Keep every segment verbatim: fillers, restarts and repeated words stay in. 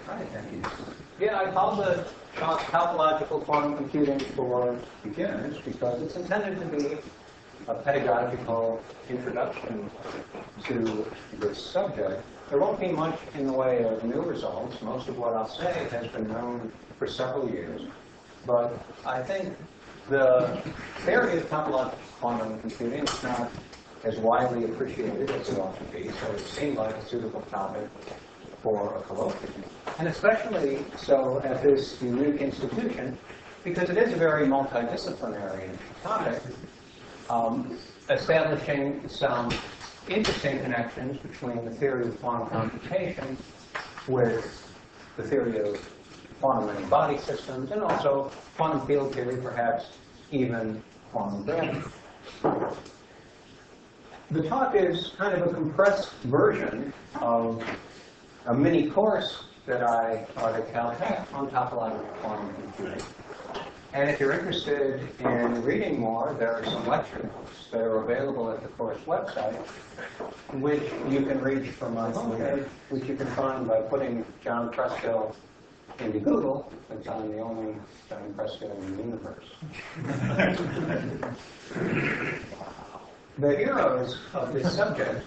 Hi, thank you. Yeah, I call the topological quantum computing for beginners because it's intended to be a pedagogical introduction to this subject. There won't be much in the way of new results. Most of what I'll say has been known for several years. But I think the theory of topological quantum computing is not as widely appreciated as it ought to be, so it seemed like a suitable topic for a colloquium. And especially so at this unique institution, because it is a very multidisciplinary topic, um, establishing some interesting connections between the theory of quantum computation with the theory of quantum many-body systems, and also quantum field theory, perhaps even quantum gravity. The talk is kind of a compressed version of a mini course that I taught at Caltech on topological quantum computing. And if you're interested in reading more, there are some lecture notes that are available at the course website, which you can reach from my homepage, which you can find by putting John Preskill into Google, since I'm the only John Preskill in the universe. The heroes of this subject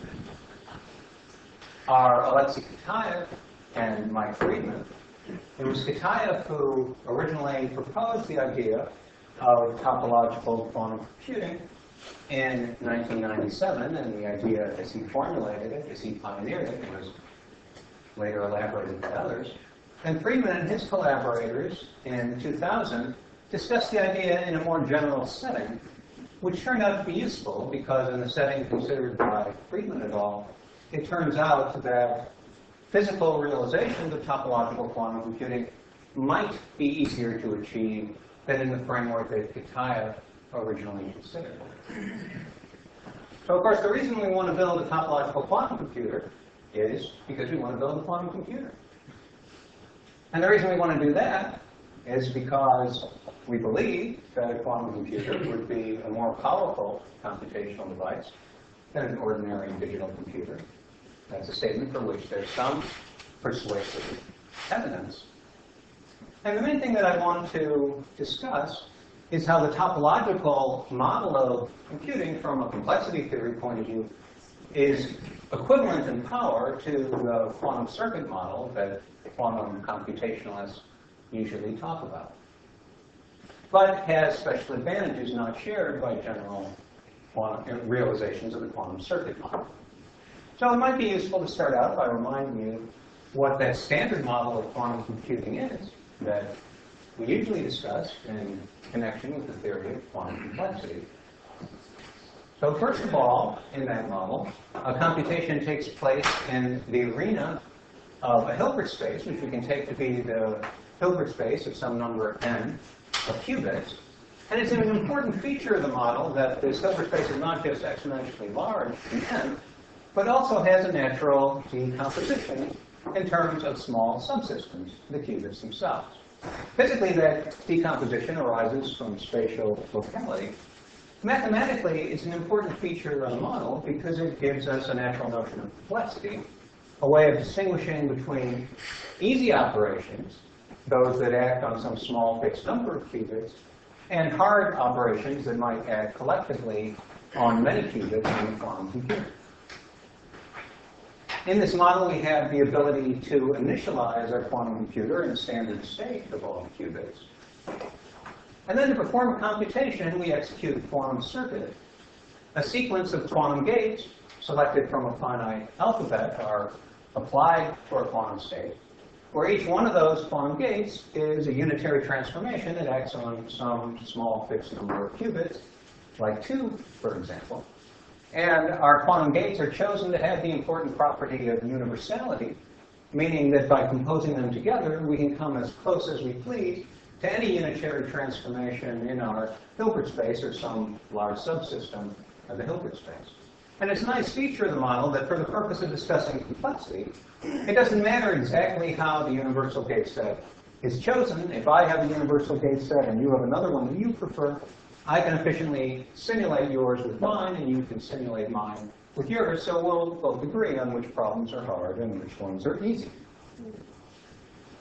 are Alexei Kitaev and Mike Friedman. It was Kitaev who originally proposed the idea of topological quantum computing in nineteen ninety-seven, and the idea as he formulated it, as he pioneered it, was later elaborated by others. And Friedman and his collaborators in two thousand discussed the idea in a more general setting, which turned out to be useful because in the setting considered by Friedman et al., it turns out that physical realizations of topological quantum computing might be easier to achieve than in the framework that Kitaev originally considered. So, of course, the reason we want to build a topological quantum computer is because we want to build a quantum computer. And the reason we want to do that is because we believe that a quantum computer would be a more powerful computational device than an ordinary digital computer. That's a statement for which there's some persuasive evidence. And the main thing that I want to discuss is how the topological model of computing from a complexity theory point of view is equivalent in power to the quantum circuit model that quantum computationalists usually talk about, but has special advantages not shared by general quantum realizations of the quantum circuit model. So it might be useful to start out by reminding you what that standard model of quantum computing is that we usually discuss in connection with the theory of quantum complexity. So first of all, in that model, a computation takes place in the arena of a Hilbert space, which we can take to be the Hilbert space of some number n of qubits. And it's an important feature of the model that this Hilbert space is not just exponentially large in n, but also has a natural decomposition in terms of small subsystems, the qubits themselves. Physically, that decomposition arises from spatial locality. Mathematically, it's an important feature of the model because it gives us a natural notion of complexity, a way of distinguishing between easy operations, those that act on some small fixed number of qubits, and hard operations that might act collectively on many qubits in a quantum computer. In this model, we have the ability to initialize our quantum computer in a standard state of all qubits. And then to perform a computation, we execute a quantum circuit. A sequence of quantum gates selected from a finite alphabet are applied to our quantum state, where each one of those quantum gates is a unitary transformation that acts on some small fixed number of qubits, like two, for example. And our quantum gates are chosen to have the important property of universality, meaning that by composing them together, we can come as close as we please to any unitary transformation in our Hilbert space or some large subsystem of the Hilbert space. And it's a nice feature of the model that for the purpose of discussing complexity, it doesn't matter exactly how the universal gate set is chosen. If I have a universal gate set and you have another one that you prefer, I can efficiently simulate yours with mine, and you can simulate mine with yours, so we'll both agree on which problems are hard and which ones are easy.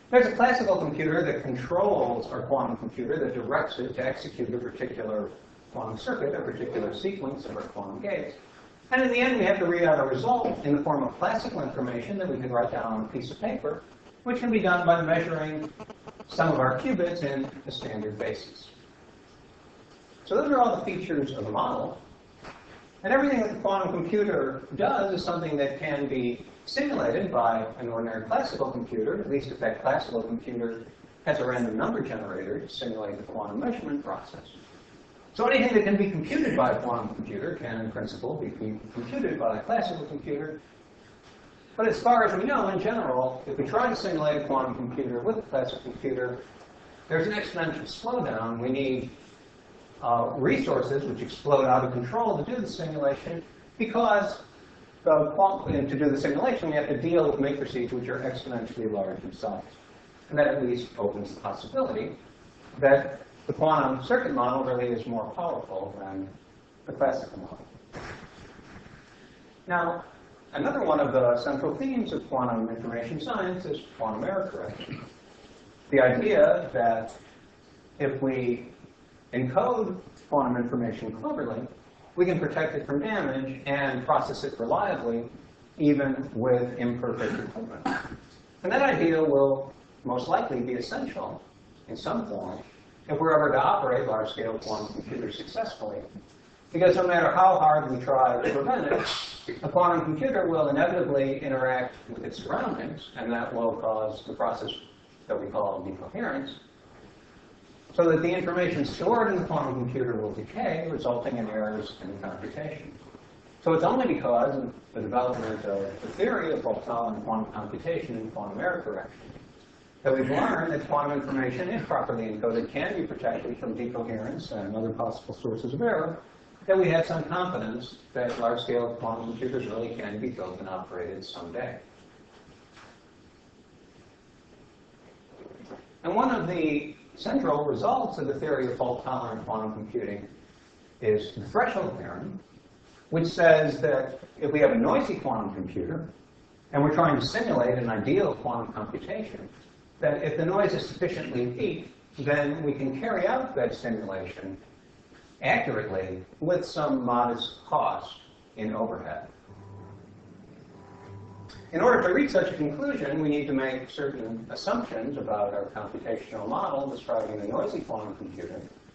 There's a classical computer that controls our quantum computer, that directs it to execute a particular quantum circuit, a particular sequence of our quantum gates. And in the end, we have to read out a result in the form of classical information that we can write down on a piece of paper, which can be done by measuring some of our qubits in a standard basis. So those are all the features of the model. And everything that the quantum computer does is something that can be simulated by an ordinary classical computer, at least if that classical computer has a random number generator to simulate the quantum measurement process. So anything that can be computed by a quantum computer can, in principle, be computed by a classical computer. But as far as we know, in general, if we try to simulate a quantum computer with a classical computer, there's an exponential slowdown. We need uh, resources which explode out of control to do the simulation, because the quantum, to do the simulation, we have to deal with matrices which are exponentially large in size. And that at least opens the possibility that the quantum circuit model really is more powerful than the classical model. Now, another one of the central themes of quantum information science is quantum error correction. The idea that if we encode quantum information cleverly, we can protect it from damage and process it reliably, even with imperfect equipment. And that idea will most likely be essential in some form if we're ever to operate large-scale quantum computers successfully. Because no matter how hard we try to prevent it, a quantum computer will inevitably interact with its surroundings, and that will cause the process that we call decoherence, so that the information stored in the quantum computer will decay, resulting in errors in the computation. So it's only because of the development of the theory of fault-tolerant quantum computation and quantum error correction that we've learned that quantum information, if properly encoded, can be protected from decoherence and other possible sources of error, that we have some confidence that large-scale quantum computers really can be built and operated someday. And one of the central results of the theory of fault-tolerant quantum computing is the threshold theorem, which says that if we have a noisy quantum computer, and we're trying to simulate an ideal quantum computation, that if the noise is sufficiently weak, then we can carry out that simulation accurately with some modest cost in overhead. In order to reach such a conclusion, we need to make certain assumptions about our computational model describing the noisy quantum computer.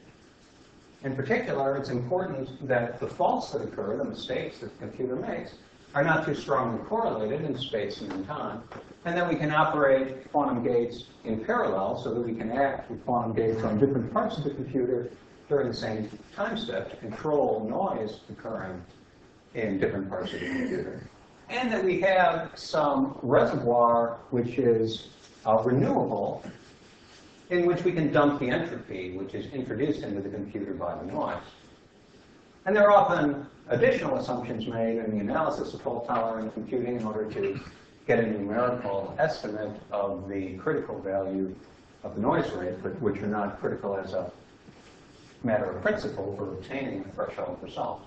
In particular, it's important that the faults that occur, the mistakes that the computer makes, are not too strongly correlated in space and in time, and that we can operate quantum gates in parallel so that we can act with quantum gates on different parts of the computer during the same time step to control noise occurring in different parts of the computer. And that we have some reservoir which is uh, renewable, in which we can dump the entropy which is introduced into the computer by the noise. And there are often additional assumptions made in the analysis of fault-tolerant computing in order to get a numerical estimate of the critical value of the noise rate, but which are not critical as a matter of principle for obtaining a threshold result.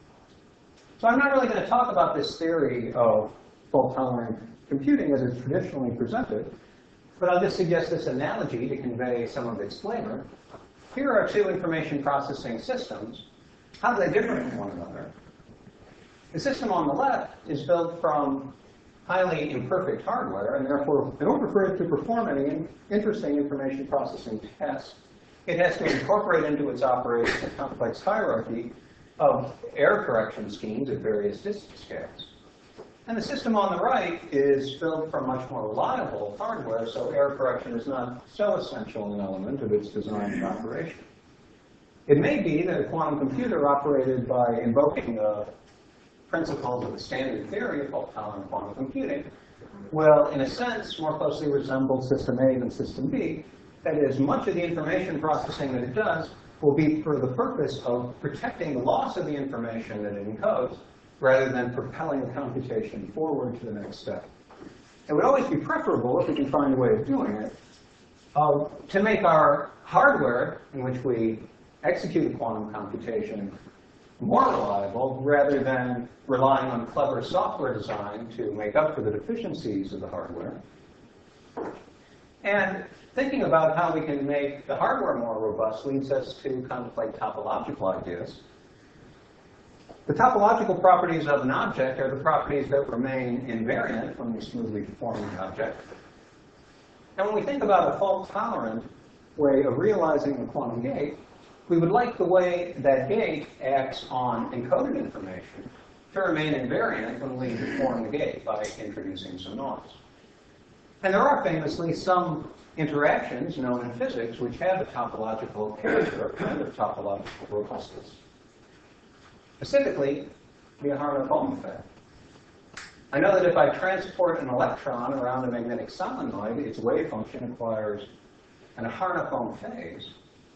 So I'm not really going to talk about this theory of fault-tolerant computing as it's traditionally presented, but I'll just suggest this analogy to convey some of its flavor. Here are two information processing systems. How do they differ from one another? The system on the left is built from highly imperfect hardware, and therefore, in order for it to perform any interesting information processing tasks, it has to incorporate into its operation a complex hierarchy of error correction schemes at various distance scales. And the system on the right is built from much more reliable hardware, so error correction is not so essential an element of its design and operation. It may be that a quantum computer operated by invoking the principles of the standard theory of fault-tolerant quantum computing will, in a sense, more closely resemble System A than System B. That is, much of the information processing that it does will be for the purpose of protecting the loss of the information that it encodes, rather than propelling the computation forward to the next step. It would always be preferable, if we can find a way of doing it, uh, to make our hardware in which we execute a quantum computation more reliable, rather than relying on clever software design to make up for the deficiencies of the hardware. And thinking about how we can make the hardware more robust leads us to contemplate topological ideas. The topological properties of an object are the properties that remain invariant when we smoothly deform the object. And when we think about a fault-tolerant way of realizing the quantum gate, we would like the way that gate acts on encoded information to remain invariant when we deform the gate by introducing some noise. And there are famously some interactions known in physics which have a topological character, a kind of topological robustness. Specifically, the Aharonov-Bohm effect. I know that if I transport an electron around a magnetic solenoid, its wave function acquires an Aharonov-Bohm phase.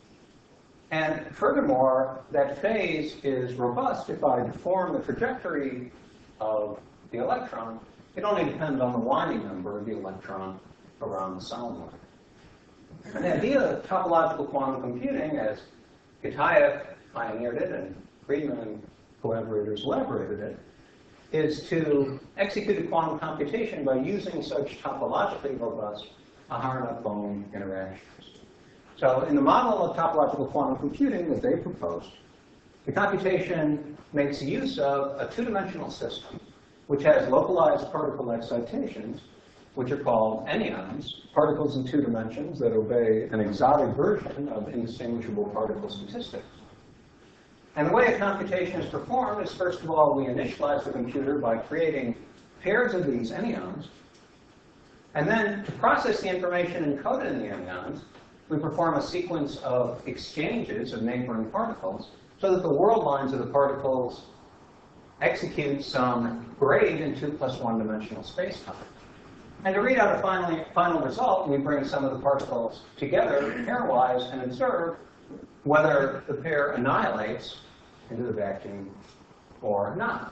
And furthermore, that phase is robust if I deform the trajectory of the electron. It only depends on the winding number of the electron around the solenoid. And the idea of topological quantum computing, as Kitaev pioneered it and Friedman and collaborators elaborated it, is to execute a quantum computation by using such topologically robust Aharonov-Bohm interactions. So in the model of topological quantum computing that they proposed, the computation makes use of a two-dimensional system which has localized particle excitations, which are called anyons, particles in two dimensions that obey an exotic version of indistinguishable particle statistics. And the way a computation is performed is, first of all, we initialize the computer by creating pairs of these anyons. And then, to process the information encoded in the anyons, we perform a sequence of exchanges of neighboring particles so that the world lines of the particles execute some grade in two plus one dimensional space-time. And to read out a final, final result, we bring some of the particles together pairwise and observe whether the pair annihilates into the vacuum or not.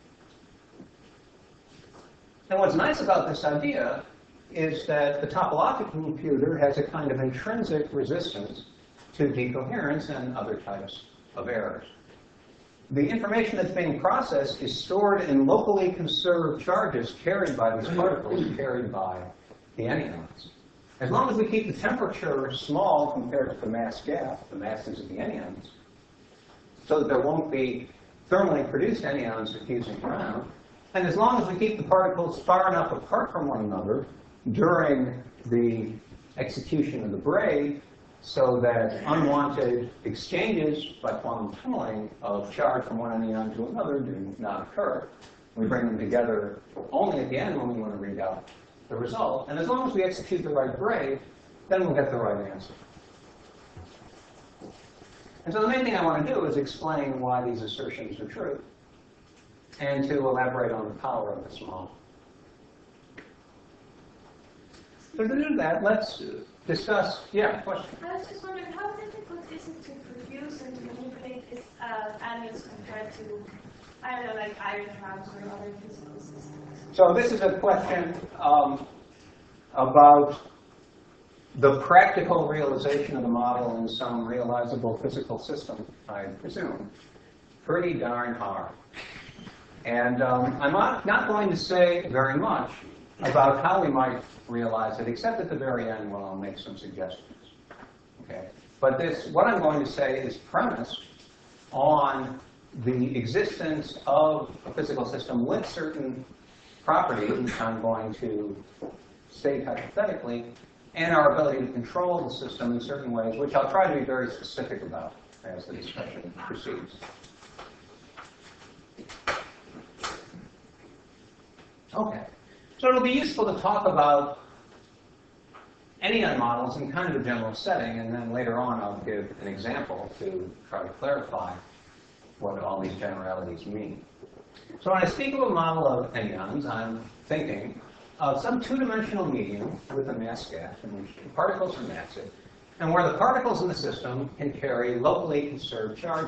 And what's nice about this idea is that the topological computer has a kind of intrinsic resistance to decoherence and other types of errors. The information that's being processed is stored in locally conserved charges carried by these particles, carried by the anyons. As long as we keep the temperature small compared to the mass gap, the masses of the anyons, so that there won't be thermally produced anyons diffusing around, and as long as we keep the particles far enough apart from one another during the execution of the braid, so that unwanted exchanges by quantum tunneling of charge from one anyon to another do not occur. We bring them together only at the end when we want to read out the result. And as long as we execute the right braid, then we'll get the right answer. And so the main thing I want to do is explain why these assertions are true and to elaborate on the power of this model. So to do that, let's discuss, yeah, question. I was just wondering, how difficult is it to produce and to manipulate these uh, anyons compared to, I don't know, like iron traps or other physical systems? So this is a question um, about the practical realization of the model in some realizable physical system, I presume. Pretty darn hard. And um, I'm not, not going to say very much about how we might realize it, except at the very end when I'll make some suggestions. Okay? But this, what I'm going to say is premised on the existence of a physical system with certain properties, which I'm going to state hypothetically, and our ability to control the system in certain ways, which I'll try to be very specific about as the discussion proceeds. Okay. So it'll be useful to talk about anyon models in kind of a general setting, and then later on I'll give an example to try to clarify what all these generalities mean. So when I speak of a model of anyons, I'm thinking of some two-dimensional medium with a mass gap in which the particles are massive, and where the particles in the system can carry locally conserved charges.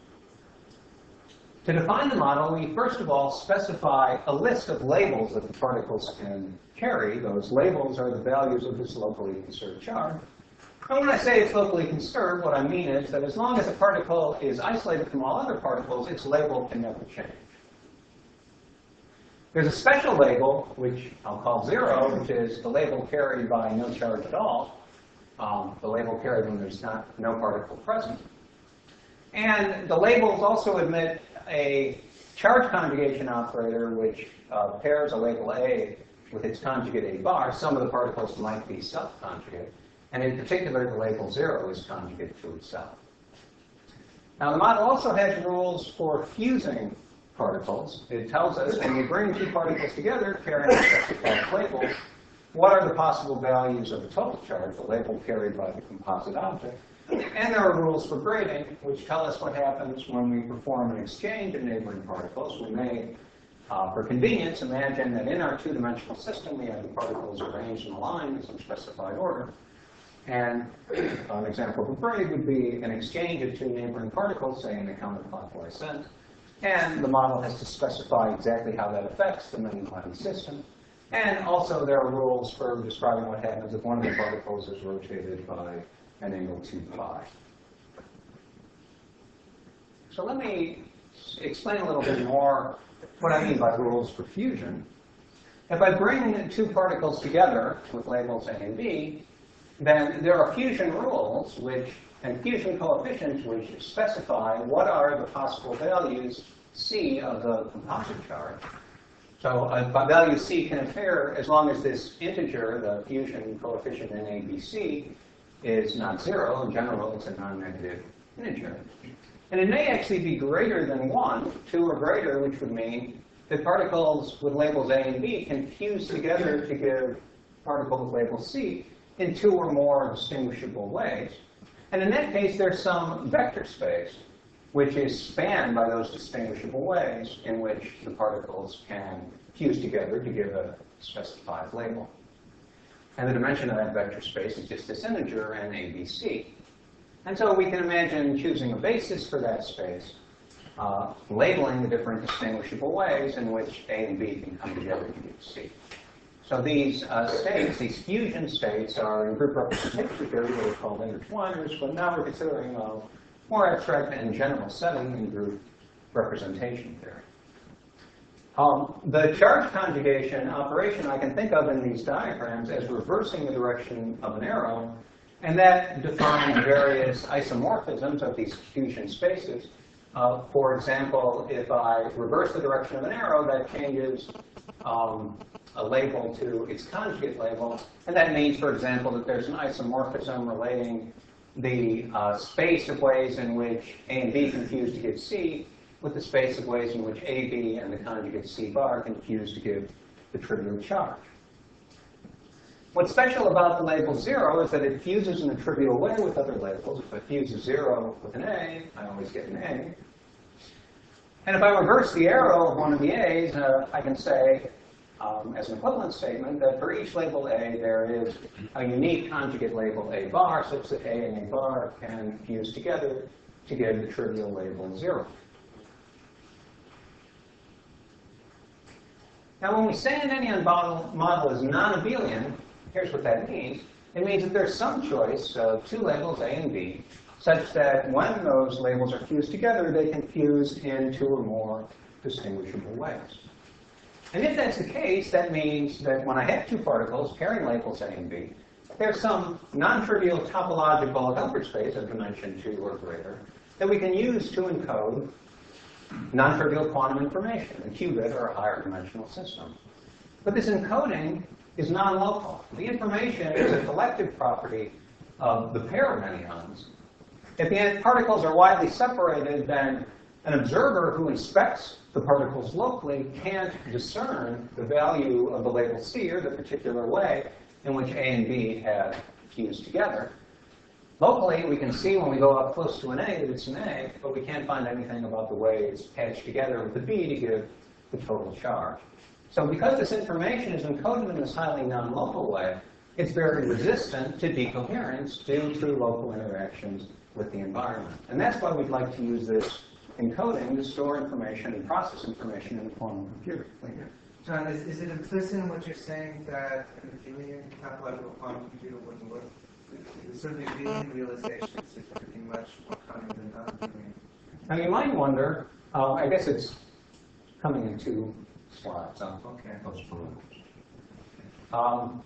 To define the model, we first of all specify a list of labels that the particles can carry. Those labels are the values of this locally conserved charge. And when I say it's locally conserved, what I mean is that as long as a particle is isolated from all other particles, its label can never change. There's a special label, which I'll call zero, which is the label carried by no charge at all, um, the label carried when there's not no particle present. And the labels also admit a charge conjugation operator, which uh, pairs a label A with its conjugate A bar. Some of the particles might be self-conjugate. And in particular, the label zero is conjugate to itself. Now, the model also has rules for fusing particles. It tells us when we bring two particles together carrying a specified label, what are the possible values of the total charge, the label carried by the composite object. And there are rules for grading, which tell us what happens when we perform an exchange of neighboring particles. We may, uh, for convenience, imagine that in our two-dimensional system, we have the particles arranged in a line in some specified order. And an example of a grade would be an exchange of two neighboring particles, say in a counterclockwise sense. And the model has to specify exactly how that affects the many-body system. And also there are rules for describing what happens if one of the particles is rotated by an angle two pi. So let me explain a little bit more what I mean by rules for fusion. If I bring two particles together with labels A and B, then there are fusion rules which, and fusion coefficients which specify what are the possible values C of the composite charge. So a value C can appear as long as this integer, the fusion coefficient in A B C, is not zero. In general, it's a non-negative integer. And it may actually be greater than one, two or greater, which would mean that particles with labels A and B can fuse together to give particle with label C in two or more distinguishable ways. And in that case, there's some vector space, which is spanned by those distinguishable ways in which the particles can fuse together to give a specified label. And the dimension of that vector space is just this integer in A B C. And so we can imagine choosing a basis for that space, uh, labeling the different distinguishable ways in which A and B can come together to give C. So these uh, states, these fusion states, are in group representation theory, what are called intertwiners, but now we're considering a more abstract and general setting in group representation theory. Um, the charge conjugation operation I can think of in these diagrams as reversing the direction of an arrow, and that defines various isomorphisms of these fusion spaces. Uh, for example, if I reverse the direction of an arrow, that changes um, a label to its conjugate label, and that means, for example, that there's an isomorphism relating the uh, space of ways in which A and B can fuse to give C with the space of ways in which A B and the conjugate C bar can fuse to give the trivial charge. What's special about the label zero is that it fuses in a trivial way with other labels. If I fuse a zero with an A, I always get an A. And if I reverse the arrow of one of the A's, uh, I can say, um, as an equivalent statement, that for each label A, there is a unique conjugate label A bar, such that A and A bar can fuse together to give the trivial label zero. Now, when we say an Ennian model, model is non-abelian, here's what that means. It means that there's some choice of two labels, A and B, such that when those labels are fused together, they can fuse in two or more distinguishable ways. And if that's the case, that means that when I have two particles carrying labels A and B, there's some non-trivial topological Hilbert space of dimension two or greater that we can use to encode non-trivial quantum information, a qubit or a higher dimensional system. But this encoding is non-local. The information is a collective property of the pair of anyons. If the particles are widely separated, then an observer who inspects the particles locally can't discern the value of the label C, or the particular way in which A and B have fused together. Locally, we can see when we go up close to an A that it's an A, but we can't find anything about the way it's patched together with the B to give the total charge. So because this information is encoded in this highly non-local way, it's very resistant to decoherence due to local interactions with the environment. And that's why we'd like to use this encoding to store information and process information in the quantum computer. John, is, is it implicit in what you're saying that an abelian topological quantum computer wouldn't work? It's sort of the abelian realization is pretty much more common than non-abelian. Now you might wonder, uh, I guess it's coming in two slide. So, Okay. those parameters. Um,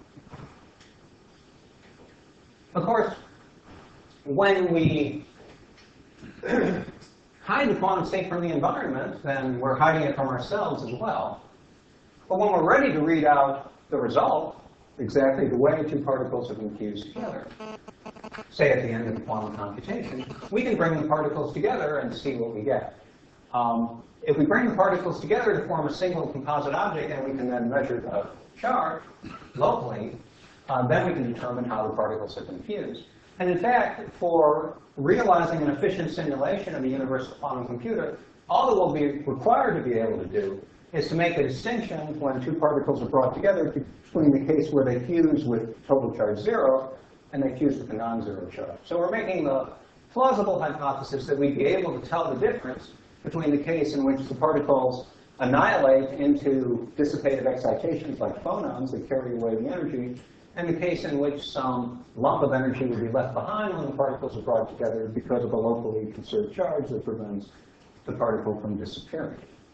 of course, when we hide the quantum state from the environment, then we're hiding it from ourselves as well. But when we're ready to read out the result, exactly the way two particles have been fused together, say at the end of the quantum computation, we can bring the particles together and see what we get. Um, if we bring the particles together to form a single composite object, and we can then measure the charge locally, uh, then we can determine how the particles have been fused. And in fact, for realizing an efficient simulation of a universal quantum computer, all that we'll be required to be able to do is to make a distinction when two particles are brought together between the case where they fuse with total charge zero and they fuse with a non-zero charge. So we're making the plausible hypothesis that we'd be able to tell the difference between the case in which the particles annihilate into dissipated excitations like phonons that carry away the energy, and the case in which some lump of energy would be left behind when the particles are brought together because of a locally conserved charge that prevents the particle from disappearing.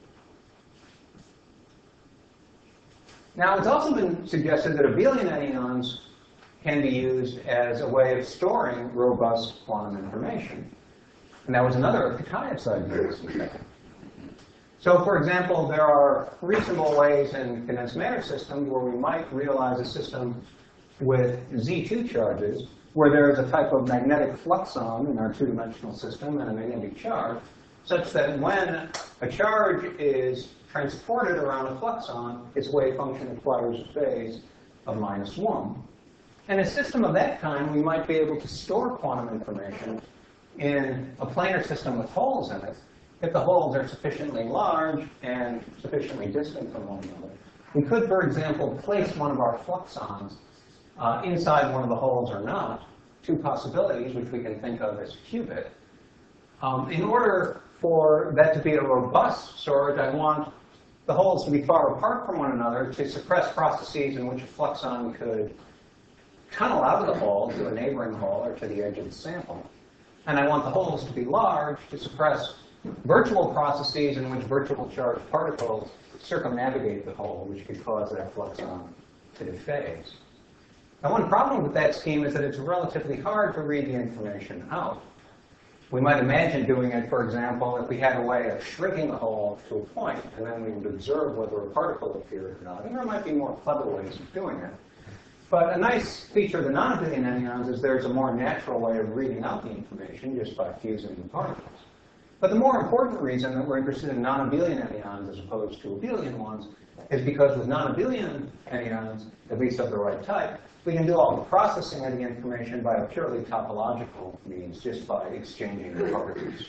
Now, it's also been suggested that abelian anyons can be used as a way of storing robust quantum information. And that was another of Kitaev's ideas. So, for example, there are reasonable ways in condensed matter systems where we might realize a system with Z two charges, where there is a type of magnetic fluxon in our two-dimensional system and a magnetic charge, such that when a charge is transported around a fluxon, its wave function acquires a phase of minus one. In a system of that kind, we might be able to store quantum information in a planar system with holes in it, if the holes are sufficiently large and sufficiently distant from one another. We could, for example, place one of our fluxons uh, inside one of the holes or not, two possibilities which we can think of as qubit. Um, in order for that to be a robust storage, I want the holes to be far apart from one another to suppress processes in which a fluxon could tunnel out of the hole to a neighboring hole or to the edge of the sample. And I want the holes to be large to suppress virtual processes in which virtual charged particles circumnavigate the hole, which could cause that fluxon to dephase. Now, one problem with that scheme is that it's relatively hard to read the information out. We might imagine doing it, for example, if we had a way of shrinking the hole to a point, and then we would observe whether a particle appeared or not. And there might be more clever ways of doing it. But a nice feature of the non-abelian anyons is there's a more natural way of reading out the information just by fusing the particles. But the more important reason that we're interested in non-abelian anyons as opposed to abelian ones is because with non-abelian anyons, at least of the right type, we can do all the processing of the information by a purely topological means, just by exchanging the particles.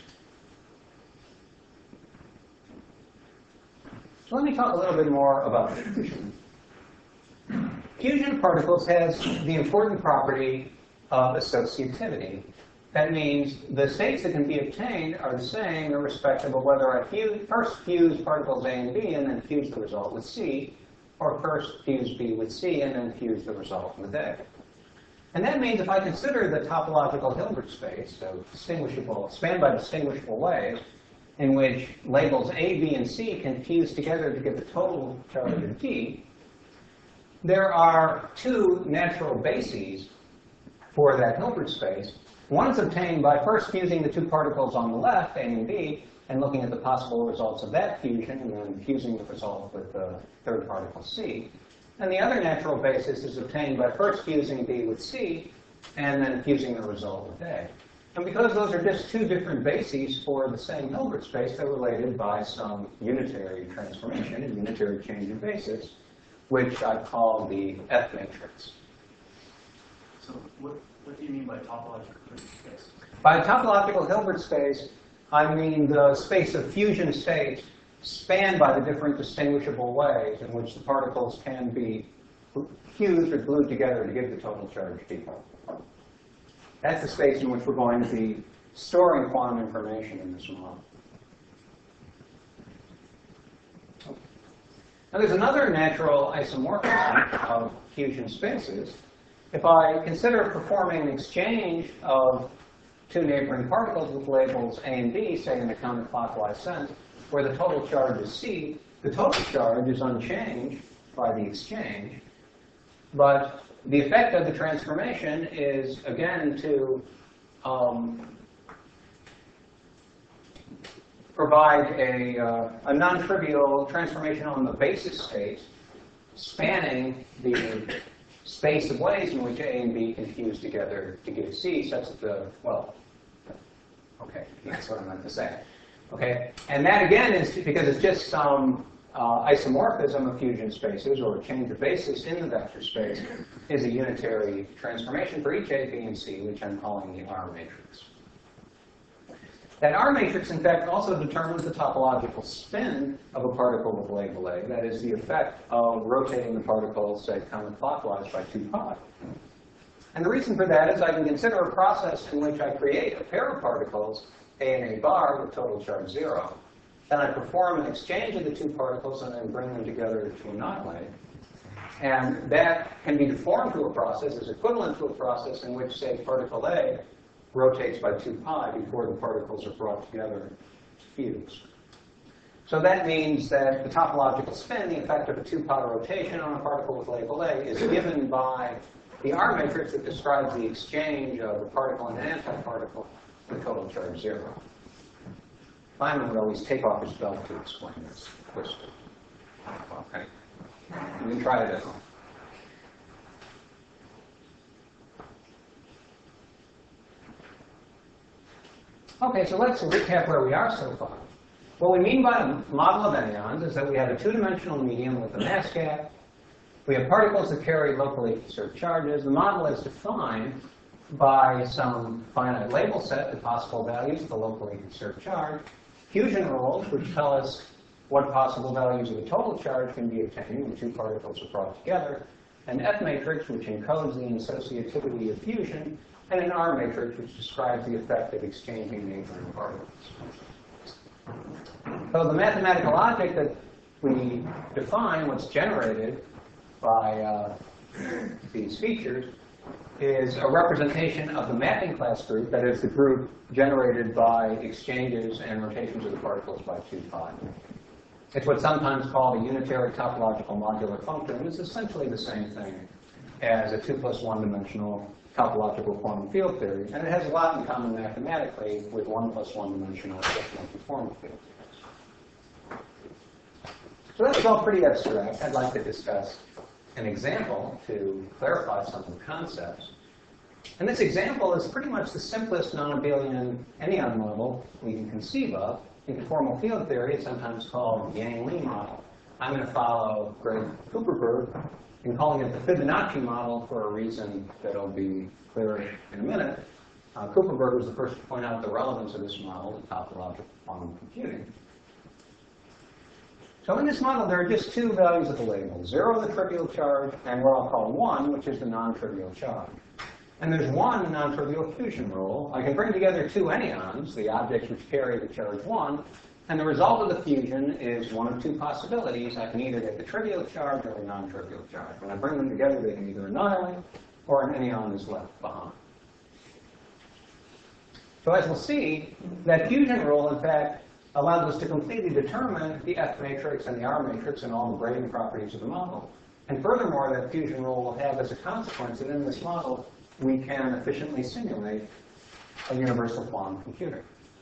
So let me talk a little bit more about fusion. Fusion of particles has the important property of associativity. That means the states that can be obtained are the same irrespective of whether I fuse, first fuse particles A and B and then fuse the result with C, or first fuse B with C and then fuse the result with A. And that means if I consider the topological Hilbert space, so distinguishable, spanned by distinguishable waves, in which labels A, B, and C can fuse together to give the total charge of D, there are two natural bases for that Hilbert space. One is obtained by first fusing the two particles on the left, A and B, and looking at the possible results of that fusion, and then fusing the result with the third particle C. And the other natural basis is obtained by first fusing B with C, and then fusing the result with A. And because those are just two different bases for the same Hilbert space, they're related by some unitary transformation, a unitary change of basis, which I call the F matrix. So what, what do you mean by topological Hilbert space? By topological Hilbert space, I mean the space of fusion states spanned by the different distinguishable ways in which the particles can be fused or glued together to give the total charge D. That's the space in which we're going to be storing quantum information in this model. Now, there's another natural isomorphism of fusion spaces. If I consider performing an exchange of two neighboring particles with labels A and B, say in a counterclockwise sense, where the total charge is C, the total charge is unchanged by the exchange, but the effect of the transformation is, again, to um, provide a, uh, a non-trivial transformation on the basis state spanning the space of ways in which A and B can fuse together to give C, such that the, well, okay, that's what I meant to say. Okay, and that again is because it's just some uh, isomorphism of fusion spaces, or a change of basis in the vector space, is a unitary transformation for each A, B, and C, which I'm calling the R matrix. That R matrix, in fact, also determines the topological spin of a particle with label A. That is the effect of rotating the particle, say, counterclockwise by two pi. And the reason for that is I can consider a process in which I create a pair of particles, A and A bar, with total charge zero. Then I perform an exchange of the two particles and then bring them together to annihilate. And that can be deformed to a process, is equivalent to a process in which, say, particle A rotates by two pi before the particles are brought together to fuse. So that means that the topological spin, the effect of a two pi rotation on a particle with label A, is given by the R matrix that describes the exchange of a particle and an antiparticle with total charge zero. Feynman would always take off his belt to explain this. Okay. We can try it at home. Okay, so let's recap where we are so far. What we mean by a model of anyons is that we have a two-dimensional medium with a mass gap. We have particles that carry locally conserved charges. The model is defined by some finite label set, the possible values of the locally conserved charge, fusion rules, which tell us what possible values of the total charge can be obtained when two particles are brought together, an F matrix, which encodes the associativity of fusion, and an R matrix, which describes the effect of exchanging neighboring particles. So the mathematical object that we define, what's generated by uh, these features, is a representation of the mapping class group, that is the group generated by exchanges and rotations of the particles by two pi. It's what's sometimes called a unitary topological modular function, and it's essentially the same thing as a two plus one dimensional topological quantum field theory, and it has a lot in common mathematically with one plus one dimensional quantum field theory. So that's all pretty abstract. I'd like to discuss an example to clarify some of the concepts. And this example is pretty much the simplest non-abelian anyon model we can conceive of. In formal field theory, it's sometimes called the Yang-Lee model. I'm going to follow Greg Kuperburg in calling it the Fibonacci model for a reason that'll be clear in a minute. Uh, Kuperburg was the first to point out the relevance of this model to topological quantum computing. So in this model, there are just two values of the label, zero, the trivial charge, and what I'll call one, which is the non-trivial charge. And there's one non-trivial fusion rule. I can bring together two anyons, the objects which carry the charge one, and the result of the fusion is one of two possibilities. I can either get the trivial charge or the non-trivial charge. When I bring them together, they can either annihilate or an anyon is left behind. So as we'll see, that fusion rule, in fact, allows us to completely determine the F matrix and the R matrix and all the grading properties of the model. And furthermore, that fusion rule will have as a consequence that in this model, we can efficiently simulate a universal quantum computer.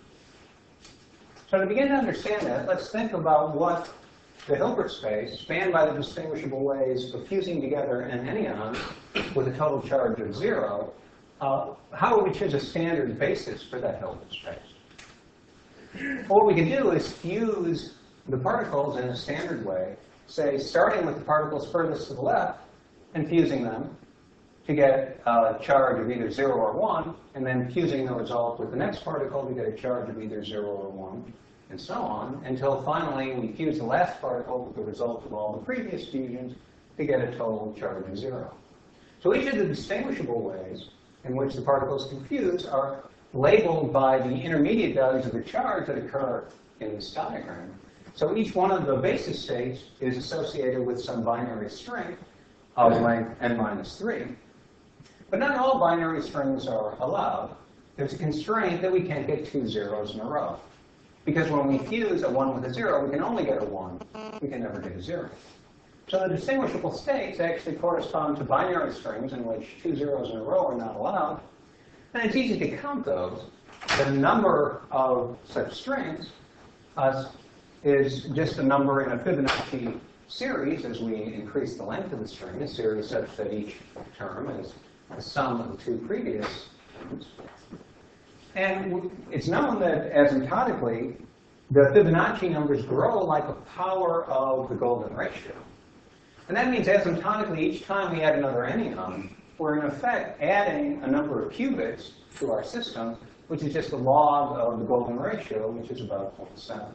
So to begin to understand that, let's think about what the Hilbert space, spanned by the distinguishable ways of fusing together an anyon with a total charge of zero, uh, how would we choose a standard basis for that Hilbert space? Well, what we can do is fuse the particles in a standard way, say, starting with the particles furthest to the left and fusing them to get a charge of either zero or one, and then fusing the result with the next particle to get a charge of either zero or one, and so on, until finally we fuse the last particle with the result of all the previous fusions to get a total charge of zero. So each of the distinguishable ways in which the particles can fuse are labeled by the intermediate values of the charge that occur in this diagram. So each one of the basis states is associated with some binary string of length n minus three. But not all binary strings are allowed. There's a constraint that we can't get two zeros in a row. Because when we fuse a one with a zero, we can only get a one. We can never get a zero. So the distinguishable states actually correspond to binary strings in which two zeros in a row are not allowed. And it's easy to count those. The number of such strings uh, is just a number in a Fibonacci series as we increase the length of the string, a series such that each term is the sum of the two previous terms. And it's known that asymptotically, the Fibonacci numbers grow like the power of the golden ratio. And that means asymptotically, each time we add another enneon, we're in effect adding a number of qubits to our system, which is just the log of the golden ratio, which is about zero point seven.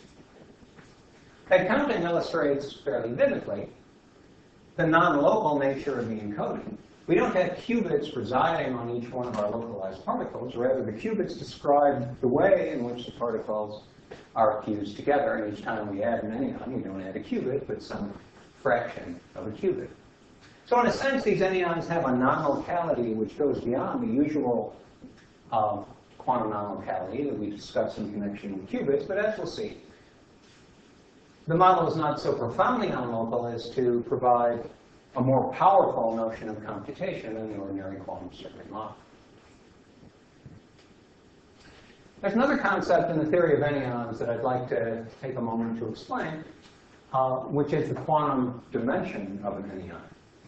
That counting illustrates fairly vividly the non-local nature of the encoding. We don't have qubits residing on each one of our localized particles. Rather, the qubits describe the way in which the particles are fused together. And each time we add an enneon, we don't add a qubit, but some fraction of a qubit. So in a sense, these enneons have a non-locality which goes beyond the usual uh, quantum non-locality that we discuss in connection with qubits. But as we'll see, the model is not so profoundly non-local as to provide a more powerful notion of computation than the ordinary quantum circuit model. There's another concept in the theory of enneons that I'd like to take a moment to explain, uh, which is the quantum dimension of an enneon.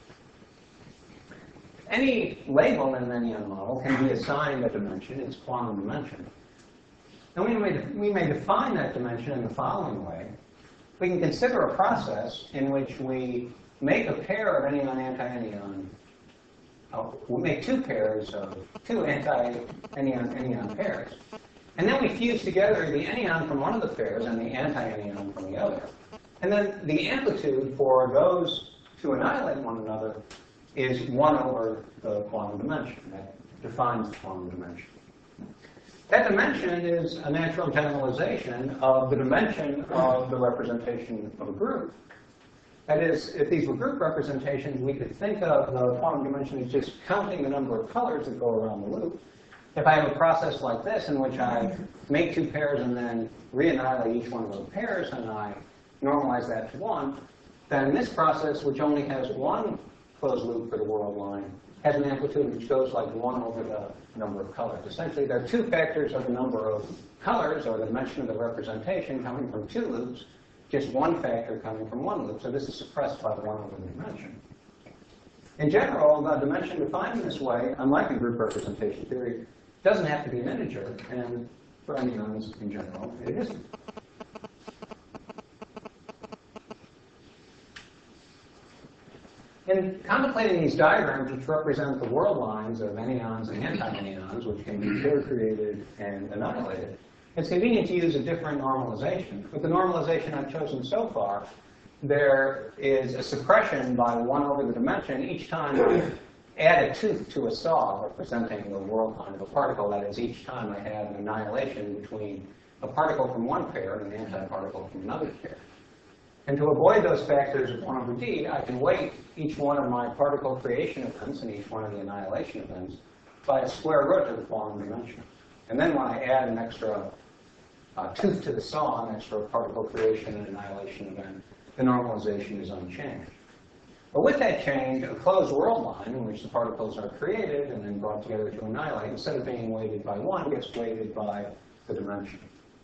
Any label in an enneon model can be assigned a dimension, its quantum dimension. And we may, we may define that dimension in the following way. We can consider a process in which we make a pair of enneon anti-enneon. Oh, we make two pairs of two anti-enneon enneon pairs. And then we fuse together the enneon from one of the pairs and the anti-enneon from the other. And then the amplitude for those to annihilate one another is one over the quantum dimension. That defines the quantum dimension. That dimension is a natural generalization of the dimension of the representation of a group. That is, if these were group representations, we could think of the quantum dimension as just counting the number of colors that go around the loop. If I have a process like this in which I make two pairs and then re-annihilate each one of those pairs and I normalize that to one, then this process, which only has one closed loop for the world line, has an amplitude which goes like one over the number of colors. Essentially, there are two factors of the number of colors, or the dimension of the representation, coming from two loops, just one factor coming from one loop. So this is suppressed by the one over the dimension. In general, the dimension defined in this way, unlike in group representation theory, doesn't have to be an integer, and for enneons in general, it isn't. In contemplating these diagrams, which represent the world lines of enneons and anti-enneons, which can be pair created and annihilated, it's convenient to use a different normalization. With the normalization I've chosen so far, there is a suppression by one over the dimension each time I add a tooth to a saw representing the world line of a particle. That is, each time I have an annihilation between a particle from one pair and an antiparticle from another pair. And to avoid those factors of one over d, I can weight each one of my particle creation events and each one of the annihilation events by a square root of the quantum dimension. And then when I add an extra uh, tooth to the saw, an extra particle creation and annihilation event, the normalization is unchanged. But with that change, a closed world line in which the particles are created and then brought together to annihilate, instead of being weighted by one, gets weighted by the dimension.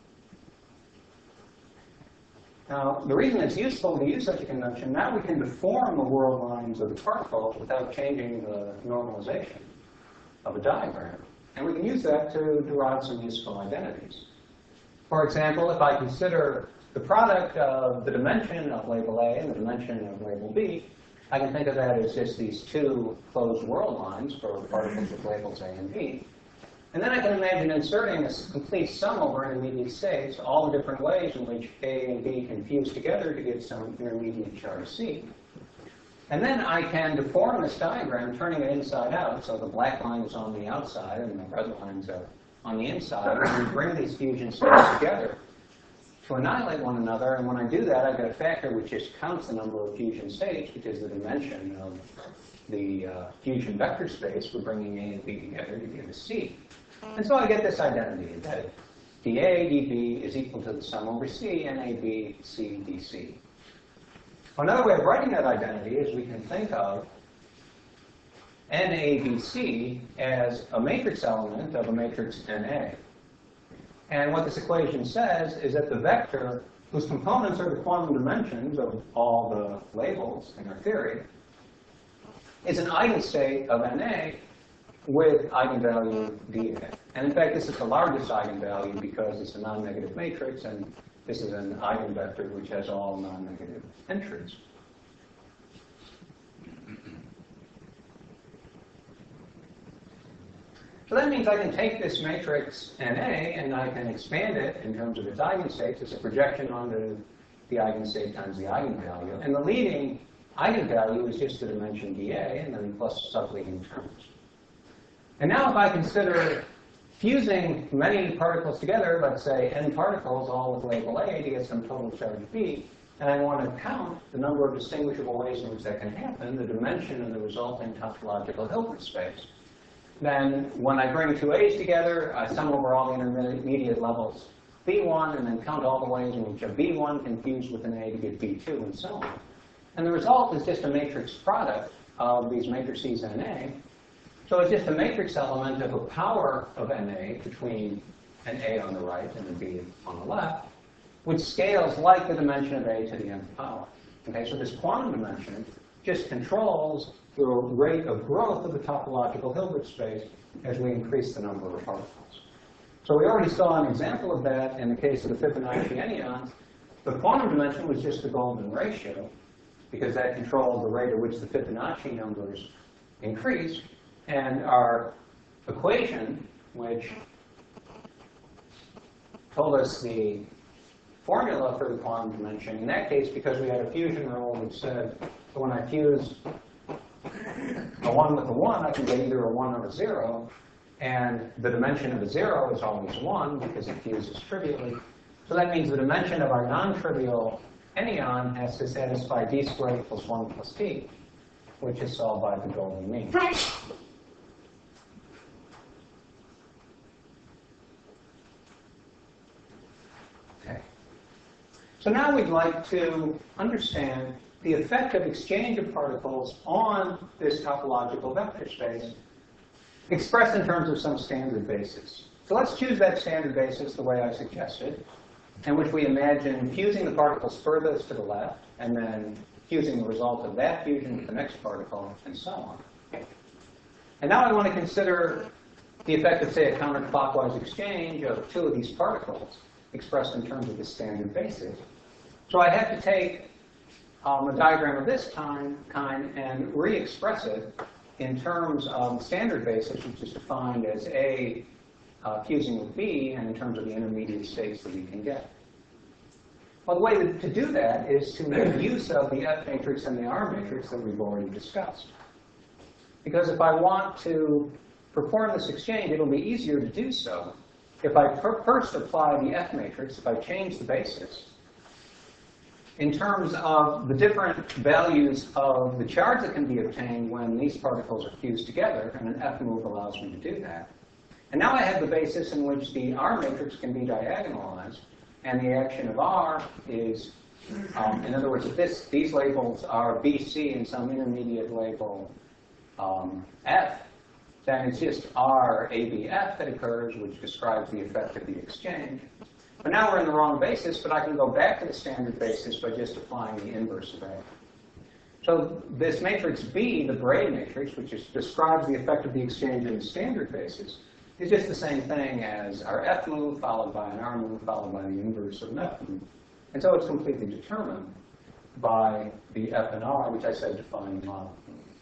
Now, the reason it's useful to use such a convention, now we can deform the world lines of the particles without changing the normalization of a diagram. And we can use that to derive some useful identities. For example, if I consider the product of the dimension of label A and the dimension of label B, I can think of that as just these two closed world lines for particles with labels A and B. And then I can imagine inserting a complete sum over intermediate states, all the different ways in which A and B can fuse together to get some intermediate char C. And then I can deform this diagram, turning it inside out, so the black line is on the outside and the red lines are on the inside, and bring these fusion states together to annihilate one another. And when I do that, I get a factor which just counts the number of fusion states, which is the dimension of the uh, fusion vector space for bringing A and B together to give a C. And so I get this identity that dA dB is equal to the sum over C, N A B, C, D C. Well, another way of writing that identity is we can think of N A B C as a matrix element of a matrix N A. And what this equation says is that the vector, whose components are the quantum dimensions of all the labels in our theory, is an eigenstate of N A with eigenvalue dA. And in fact, this is the largest eigenvalue because it's a non-negative matrix, and this is an eigenvector which has all non-negative entries. So that means I can take this matrix N A and I can expand it in terms of its eigenstates as a projection onto the eigenstate times the eigenvalue. And the leading eigenvalue is just the dimension dA and then plus subleading terms. And now if I consider fusing many particles together, let's say n particles, all with label A, to get some total charge B, and I want to count the number of distinguishable ways in which that can happen, the dimension of the resulting topological Hilbert space, then when I bring two A's together, I sum over all the intermediate levels B one, and then count all the ways in which a B one can fuse with an A to get B two, and so on. And the result is just a matrix product of these matrices N A. So it's just a matrix element of a power of N A between an A on the right and a B on the left, which scales like the dimension of A to the nth power. Okay, so this quantum dimension just controls the rate of growth of the topological Hilbert space as we increase the number of particles. So we already saw an example of that in the case of the Fibonacci anyons. The quantum dimension was just the golden ratio, because that controlled the rate at which the Fibonacci numbers increased. And our equation, which told us the formula for the quantum dimension, in that case, because we had a fusion rule which said that when I fuse a one with a one, I can get either a one or a zero. And the dimension of a zero is always one because it fuses trivially. So that means the dimension of our non-trivial enyon has to satisfy d squared equals one plus d, which is solved by the golden mean. Okay. So now we'd like to understand the effect of exchange of particles on this topological vector space, expressed in terms of some standard basis. So let's choose that standard basis the way I suggested, in which we imagine fusing the particles furthest to the left, and then fusing the result of that fusion with the next particle, and so on. And now I want to consider the effect of, say, a counterclockwise exchange of two of these particles, expressed in terms of the standard basis. So I have to take um, a diagram of this kind, kind and re-express it in terms of the standard basis, which is defined as A uh, fusing with B, and in terms of the intermediate states that we can get. Well, the way to, to do that is to make use of the F matrix and the R matrix that we've already discussed. Because if I want to perform this exchange, it'll be easier to do so if I per first apply the F matrix, if I change the basis, in terms of the different values of the charge that can be obtained when these particles are fused together, and an F move allows me to do that. And now I have the basis in which the R matrix can be diagonalized, and the action of R is, um, in other words, if this, these labels are B C and some intermediate label um, F, then it's just R A B F that occurs, which describes the effect of the exchange. But now we're in the wrong basis, but I can go back to the standard basis by just applying the inverse of A. So this matrix B, the Bray matrix, which is, describes the effect of the exchange in the standard basis, is just the same thing as our F move followed by an R move followed by the inverse of an F move. And so it's completely determined by the F and R, which I said define the model.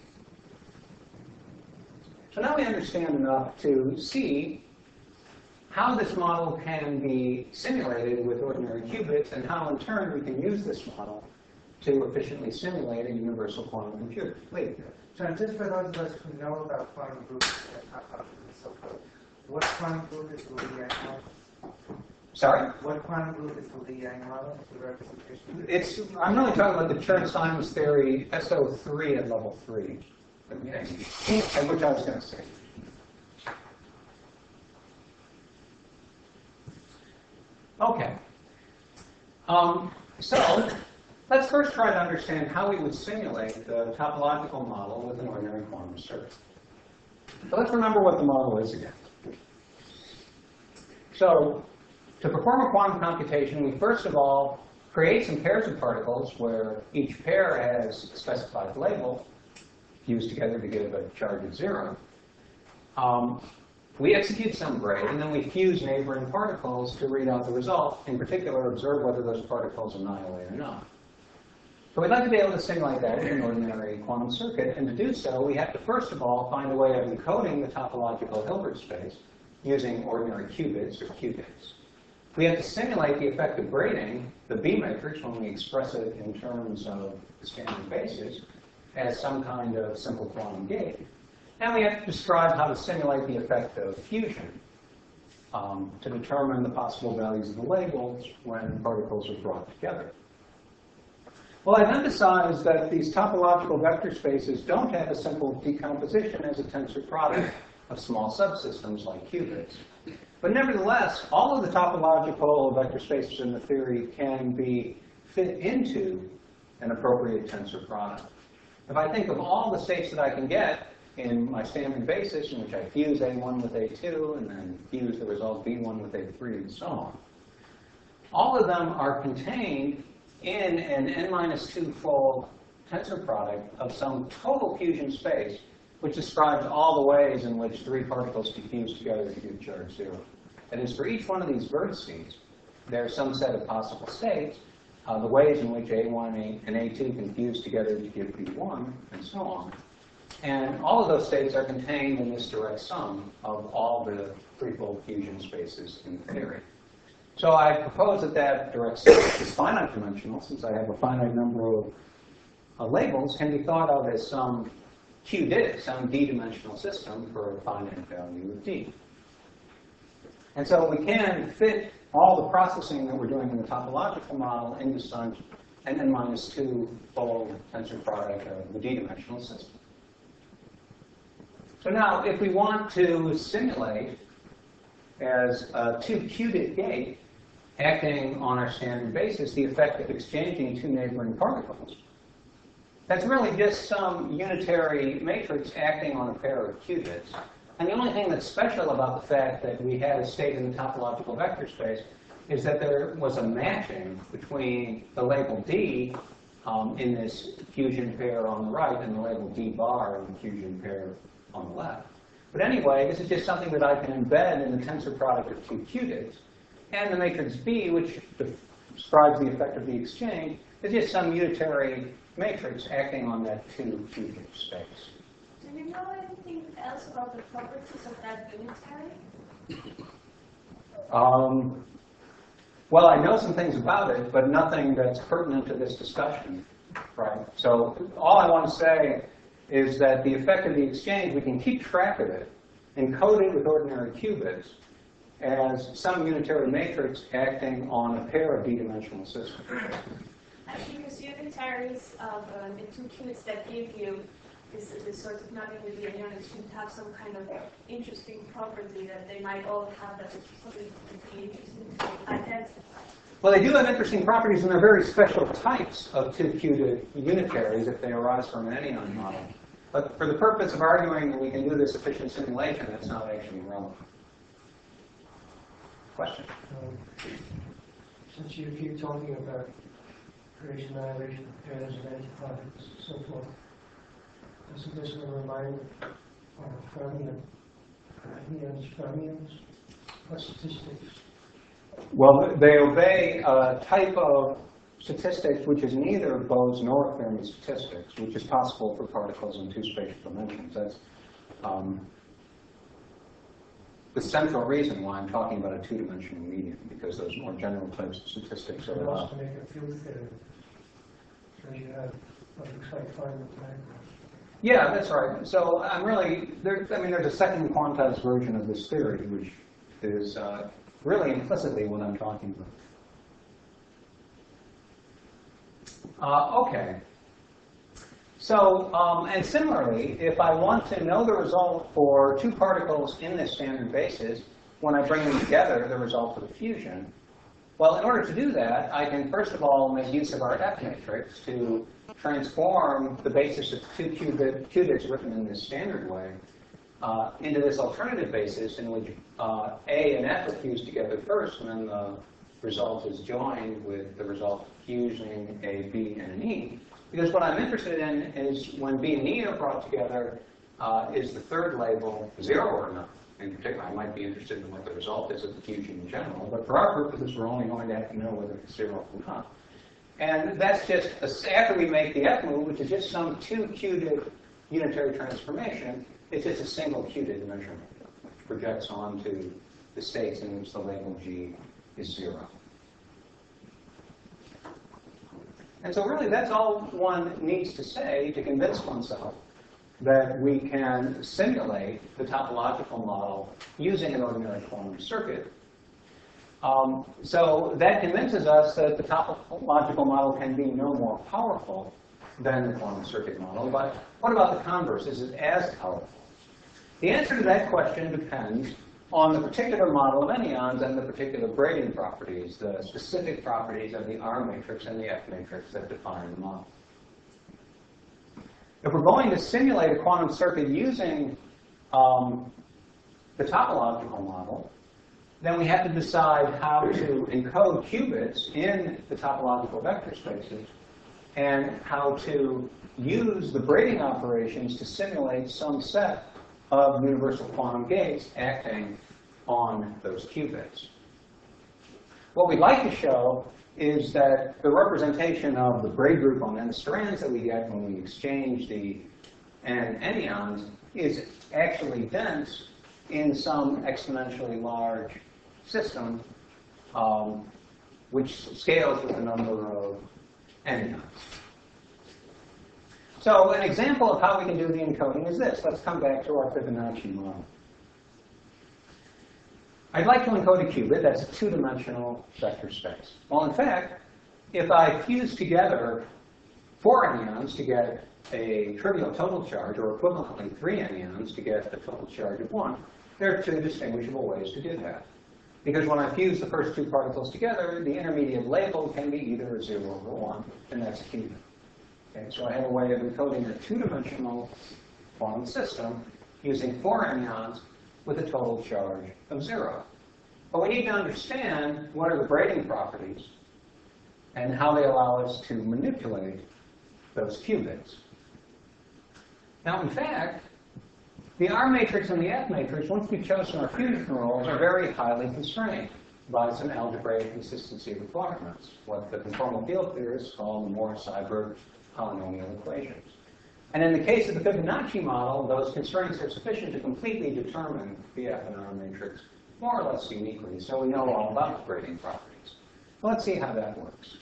So now we understand enough to see how this model can be simulated with ordinary qubits, and how in turn we can use this model to efficiently simulate a universal quantum computer. Please. John, just for those of us who know about quantum groups and so forth, what quantum group is the Lee-Yang model? Sorry? What quantum group is the Lee-Yang model, the representation? It's, I'm really talking about the Chern-Simons theory, S O three at level three, okay, and which I was going to say. Okay. Um, so let's first try to understand how we would simulate the topological model with an ordinary quantum circuit. So let's remember what the model is again. So to perform a quantum computation, we first of all create some pairs of particles where each pair has a specified label fused together to give a charge of zero. Um, we execute some braid, and then we fuse neighboring particles to read out the result. In particular, observe whether those particles annihilate or not. So we'd like to be able to simulate that in an ordinary quantum circuit, and to do so, we have to first of all find a way of encoding the topological Hilbert space using ordinary qubits or qubits. We have to simulate the effect of braiding the B matrix when we express it in terms of the standard basis as some kind of simple quantum gate. And we have to describe how to simulate the effect of fusion um, to determine the possible values of the labels when particles are brought together. Well, I've emphasized that these topological vector spaces don't have a simple decomposition as a tensor product of small subsystems like qubits. But nevertheless, all of the topological vector spaces in the theory can be fit into an appropriate tensor product. If I think of all the states that I can get in my standard basis, in which I fuse A one with A two, and then fuse the result B one with A three, and so on, all of them are contained in an n minus two fold tensor product of some total fusion space, which describes all the ways in which three particles can fuse together to give charge zero. That is, for each one of these vertices, there's some set of possible states, uh, the ways in which A one and A two can fuse together to give B one, and so on. And all of those states are contained in this direct sum of all the threefold fusion spaces in the theory. So I propose that that direct sum is finite dimensional, since I have a finite number of uh, labels, can be thought of as some qubit, some d-dimensional system for a finite value of d. And so we can fit all the processing that we're doing in the topological model into some n n minus two fold tensor product of the d-dimensional system. So now, if we want to simulate as a two-qubit gate acting on our standard basis the effect of exchanging two neighboring particles, that's really just some unitary matrix acting on a pair of qubits. And the only thing that's special about the fact that we had a state in the topological vector space is that there was a matching between the label D um, in this fusion pair on the right and the label D bar in the fusion pair on the left. But anyway, this is just something that I can embed in the tensor product of two qubits. And the matrix B, which describes the effect of the exchange, is just some unitary matrix acting on that two qubit space. Do you know anything else about the properties of that unitary? Um, well, I know some things about it, but nothing that's pertinent to this discussion, right? So all I want to say is that the effect of the exchange, we can keep track of it, encoded with ordinary qubits, as some unitary matrix acting on a pair of d-dimensional systems. Because unitaries of uh, the two qubits that give you this, this sort of nonlinear units should have some kind of interesting property that they might all have that would probably be interesting to identify. Well, they do have interesting properties, and they're very special types of two-qubit unitaries if they arise from an Enneagon model. But for the purpose of arguing that we can do this efficient simulation, that's not actually relevant. Question? Um, since you keep talking about creation, annihilation, pairs, and antiproducts, and so forth, doesn't this remind of fermion, fermions, fermions? What statistics? Well, they obey a type of statistics which is neither Bose nor Fermi statistics, which is possible for particles in two spatial dimensions. That's um, the central reason why I'm talking about a two-dimensional medium, because those more general types of statistics are And allowed. also to make a field theory, so you have what looks like finite diagrams. Yeah, that's right. So I'm really, there, I mean, there's a second quantized version of this theory, which is uh, really implicitly what I'm talking about. Uh, okay. So, um, and similarly, if I want to know the result for two particles in this standard basis, when I bring them together, the result of the fusion, Well, in order to do that, I can first of all make use of our F matrix to transform the basis of two qubit, qubits written in this standard way uh, into this alternative basis in which uh, A and F are fused together first, and then the result is joined with the result of fusing a B and an E. Because what I'm interested in is when B and E are brought together, uh, is the third label zero or not? In particular, I might be interested in what the result is of the fusion in general, but for our purposes, we're only going to have to know whether it's zero or not. And that's just, after we make the F move, which is just some two-qubit unitary transformation, it's just a single qubit measurement, which projects onto the states in which the label G is zero. And so really, that's all one needs to say to convince oneself that we can simulate the topological model using an ordinary quantum circuit. Um, so that convinces us that the topological model can be no more powerful than the quantum circuit model. But what about the converse? Is it as powerful? The answer to that question depends on the particular model of anyons and the particular braiding properties, the specific properties of the R matrix and the F matrix that define the model. If we're going to simulate a quantum circuit using um, the topological model, then we have to decide how to encode qubits in the topological vector spaces and how to use the braiding operations to simulate some set of universal quantum gates acting on those qubits. What we'd like to show is that the representation of the braid group on n strands that we get when we exchange the n anyons is actually dense in some exponentially large system, um, which scales with the number of anyons. So an example of how we can do the encoding is this. Let's come back to our Fibonacci model. I'd like to encode a qubit that's a two-dimensional vector space. Well, in fact, if I fuse together four anyons to get a trivial total charge, or equivalently three anyons to get a total charge of one, there are two distinguishable ways to do that. Because when I fuse the first two particles together, the intermediate label can be either a zero or one, and that's a qubit. Okay, so I have a way of encoding a two-dimensional quantum system using four anyons with a total charge of zero. But we need to understand what are the braiding properties and how they allow us to manipulate those qubits. Now, in fact, the R matrix and the F matrix, once we've chosen our fusion rules, are very highly constrained by some algebraic consistency requirements, what the conformal field theorists call the Morse-Seiberg polynomial equations. And in the case of the Fibonacci model, those constraints are sufficient to completely determine the F and R matrix more or less uniquely, so we know all about the braiding properties. Well, let's see how that works.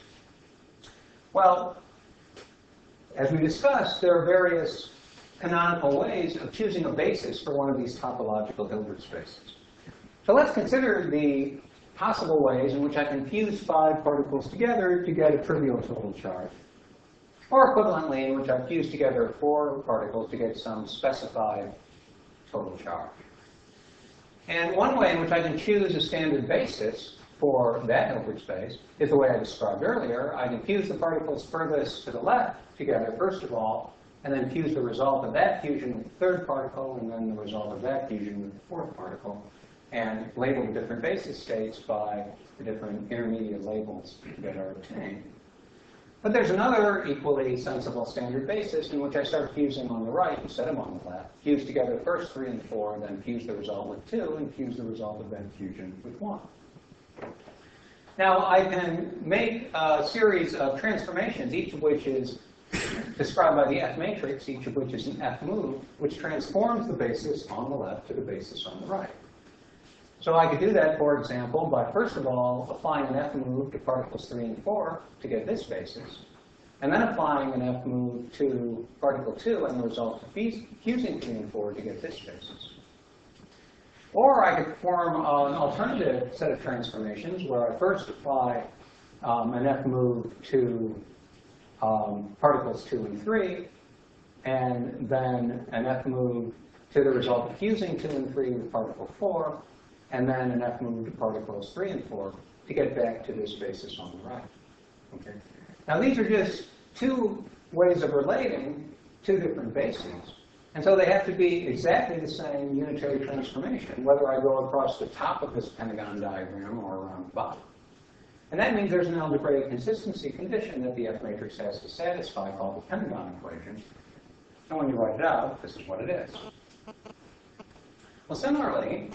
Well, as we discussed, there are various canonical ways of choosing a basis for one of these topological Hilbert spaces. So let's consider the possible ways in which I can fuse five particles together to get a trivial total charge, or equivalently, in which I fuse together four particles to get some specified total charge. And one way in which I can choose a standard basis for that Hilbert space is the way I described earlier. I can fuse the particles furthest to the left together, first of all, and then fuse the result of that fusion with the third particle, and then the result of that fusion with the fourth particle, and label the different basis states by the different intermediate labels that are obtained. But there's another equally sensible standard basis in which I start fusing on the right instead of on the left. Fuse together first three and four, then fuse the result with two, and fuse the result of that fusion with one. Now, I can make a series of transformations, each of which is described by the F matrix, each of which is an F move, which transforms the basis on the left to the basis on the right. So I could do that, for example, by first of all applying an F move to particles three and four to get this basis, and then applying an F move to particle two and the result of fusing three and four to get this basis. Or I could perform an alternative set of transformations where I first apply um, an F move to um, particles two and three, and then an F move to the result of fusing two and three with particle four, and then an F move to particles three and four to get back to this basis on the right. Okay. Now these are just two ways of relating two different bases. And so they have to be exactly the same unitary transformation, whether I go across the top of this pentagon diagram or around the bottom. And that means there's an algebraic consistency condition that the F matrix has to satisfy called the pentagon equation. And when you write it out, this is what it is. Well, similarly,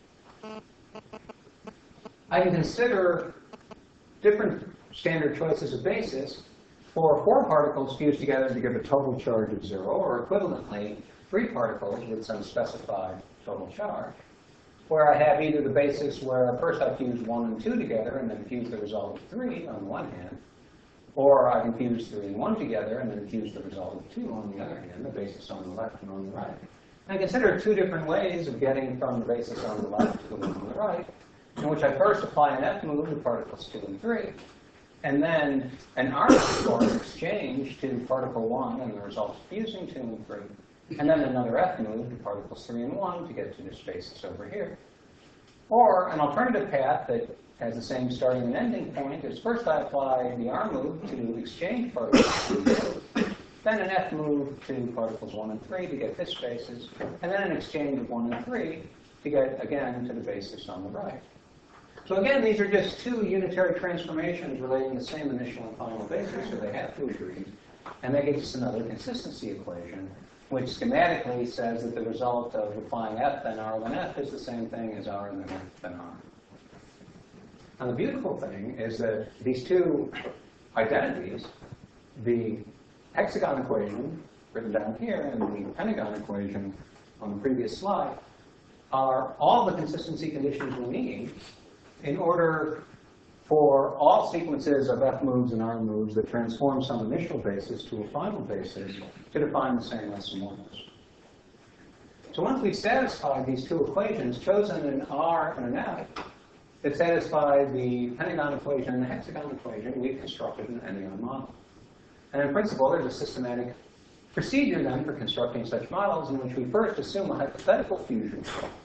I can consider different standard choices of basis for four particles fused together to give a total charge of zero, or equivalently, three particles with some specified total charge, where I have either the basis where first I fuse one and two together and then fuse the result of three on the one hand, or I can fuse three and one together and then fuse the result of two on the other hand, the basis on the left and on the right. And I consider two different ways of getting from the basis on the left to the one on the right, in which I first apply an F move to particles two and three, and then an R move exchange to particle one and the result of fusing two and three, and then another F move to particles three and one to get to this basis over here. Or an alternative path that has the same starting and ending point is first I apply the R move to exchange particles two and two, then an F move to particles one and three to get this basis, and then an exchange of one and three to get, again, to the basis on the right. So again, these are just two unitary transformations relating the same initial and final basis, so they have to agree. And that gives us another consistency equation, which schematically says that the result of applying F then R then F is the same thing as R and then F then R. Now the beautiful thing is that these two identities, the hexagon equation written down here and the pentagon equation on the previous slide, are all the consistency conditions we need in order for all sequences of F moves and R moves that transform some initial basis to a final basis to define the same isomorphs. So once we've satisfied these two equations, chosen an R and an F, that satisfy the pentagon equation and the hexagon equation, we've constructed an Enneagon model. And in principle, there's a systematic procedure then for constructing such models in which we first assume a hypothetical fusion,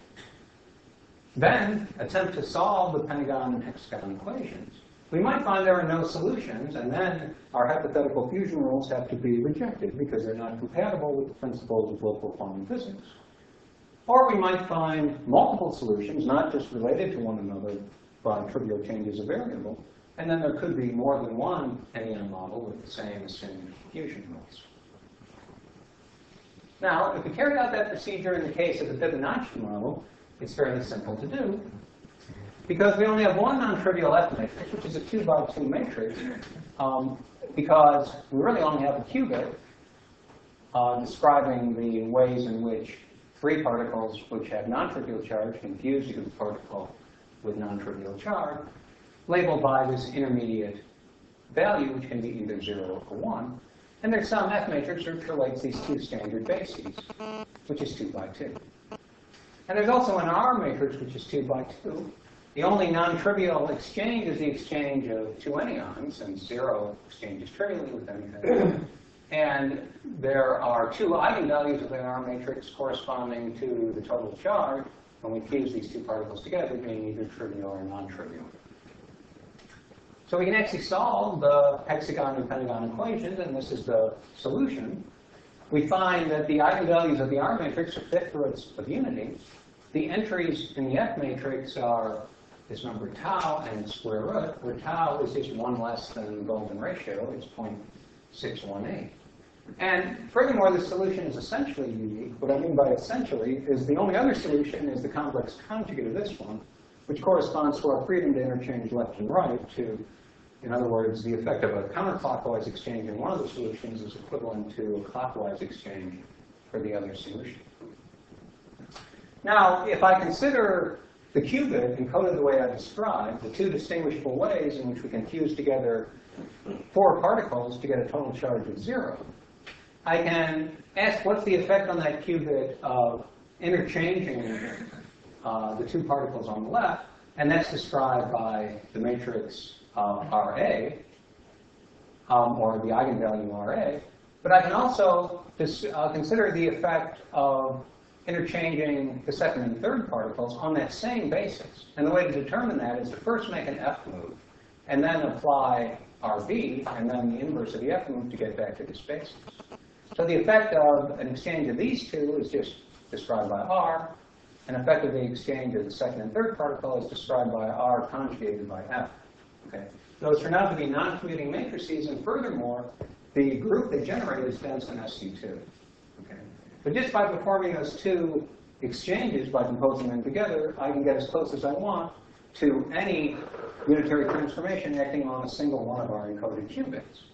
then attempt to solve the pentagon and hexagon equations. We might find there are no solutions, and then our hypothetical fusion rules have to be rejected because they're not compatible with the principles of local quantum physics. Or we might find multiple solutions, not just related to one another by trivial changes of variable, and then there could be more than one Enneagon model with the same assumed fusion rules. Now, if we carry out that procedure in the case of the Fibonacci model, it's fairly simple to do, because we only have one non-trivial F matrix, which is a two by two matrix, um, because we really only have a qubit uh, describing the ways in which three particles which have non-trivial charge can fuse to a particle with non-trivial charge, labeled by this intermediate value, which can be either zero or one. And there's some F matrix which relates these two standard bases, which is two by two. And there's also an R matrix, which is two by two. The only non-trivial exchange is the exchange of two enneagrams, and zero exchanges trivially with anything. And there are two eigenvalues of the R matrix corresponding to the total charge when we fuse these two particles together, being either trivial or non-trivial. So we can actually solve the hexagon and pentagon equations, and this is the solution. We find that the eigenvalues of the R matrix are fifth roots of unity. The entries in the F matrix are this number tau and its square root, where tau is just one less than the golden ratio. It's zero point six one eight. And furthermore, the solution is essentially unique. What I mean by essentially is the only other solution is the complex conjugate of this one, which corresponds to our freedom to interchange left and right to, in other words, the effect of a counterclockwise exchange in one of the solutions is equivalent to a clockwise exchange for the other solution. Now, if I consider the qubit encoded the way I described, the two distinguishable ways in which we can fuse together four particles to get a total charge of zero, I can ask what's the effect on that qubit of interchanging uh, the two particles on the left, and that's described by the matrix of R A, um, or the eigenvalue R A. But I can also dis uh, consider the effect of interchanging the second and third particles on that same basis. And the way to determine that is to first make an F move, and then apply R B, and then the inverse of the F move to get back to this basis. So the effect of an exchange of these two is just described by R, and effect of the exchange of the second and third particle is described by R conjugated by F. Okay? Those turn out to be non-commuting matrices, and furthermore, the group they generate is dense in S U two. Okay? But just by performing those two exchanges, by composing them together, I can get as close as I want to any unitary transformation acting on a single one of our encoded qubits.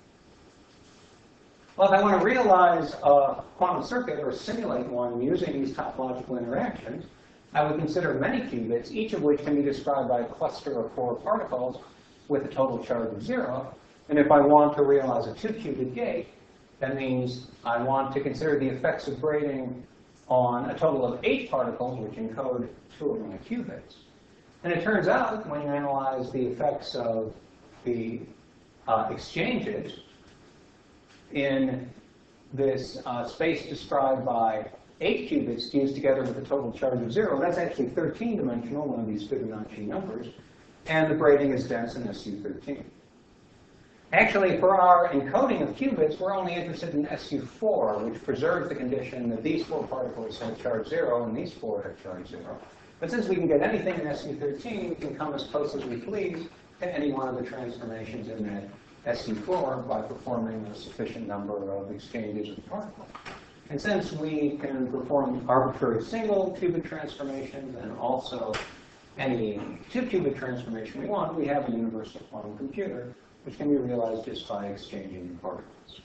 Well, if I want to realize a quantum circuit or simulate one using these topological interactions, I would consider many qubits, each of which can be described by a cluster of four particles with a total charge of zero. And if I want to realize a two-qubit gate, that means I want to consider the effects of braiding on a total of eight particles, which encode two of my qubits. And it turns out, when you analyze the effects of the uh, exchanges in this uh, space described by eight qubits fused together with a total charge of zero, that's actually thirteen dimensional, one of these Fibonacci numbers, and the braiding is dense in S U thirteen. Actually, for our encoding of qubits, we're only interested in S U four, which preserves the condition that these four particles have charge zero and these four have charge zero. But since we can get anything in S U thirteen, we can come as close as we please to any one of the transformations in that S U four by performing a sufficient number of exchanges of particles. And since we can perform arbitrary single qubit transformations and also any two-qubit transformation we want, we have a universal quantum computer, which can be realized just by exchanging the particles.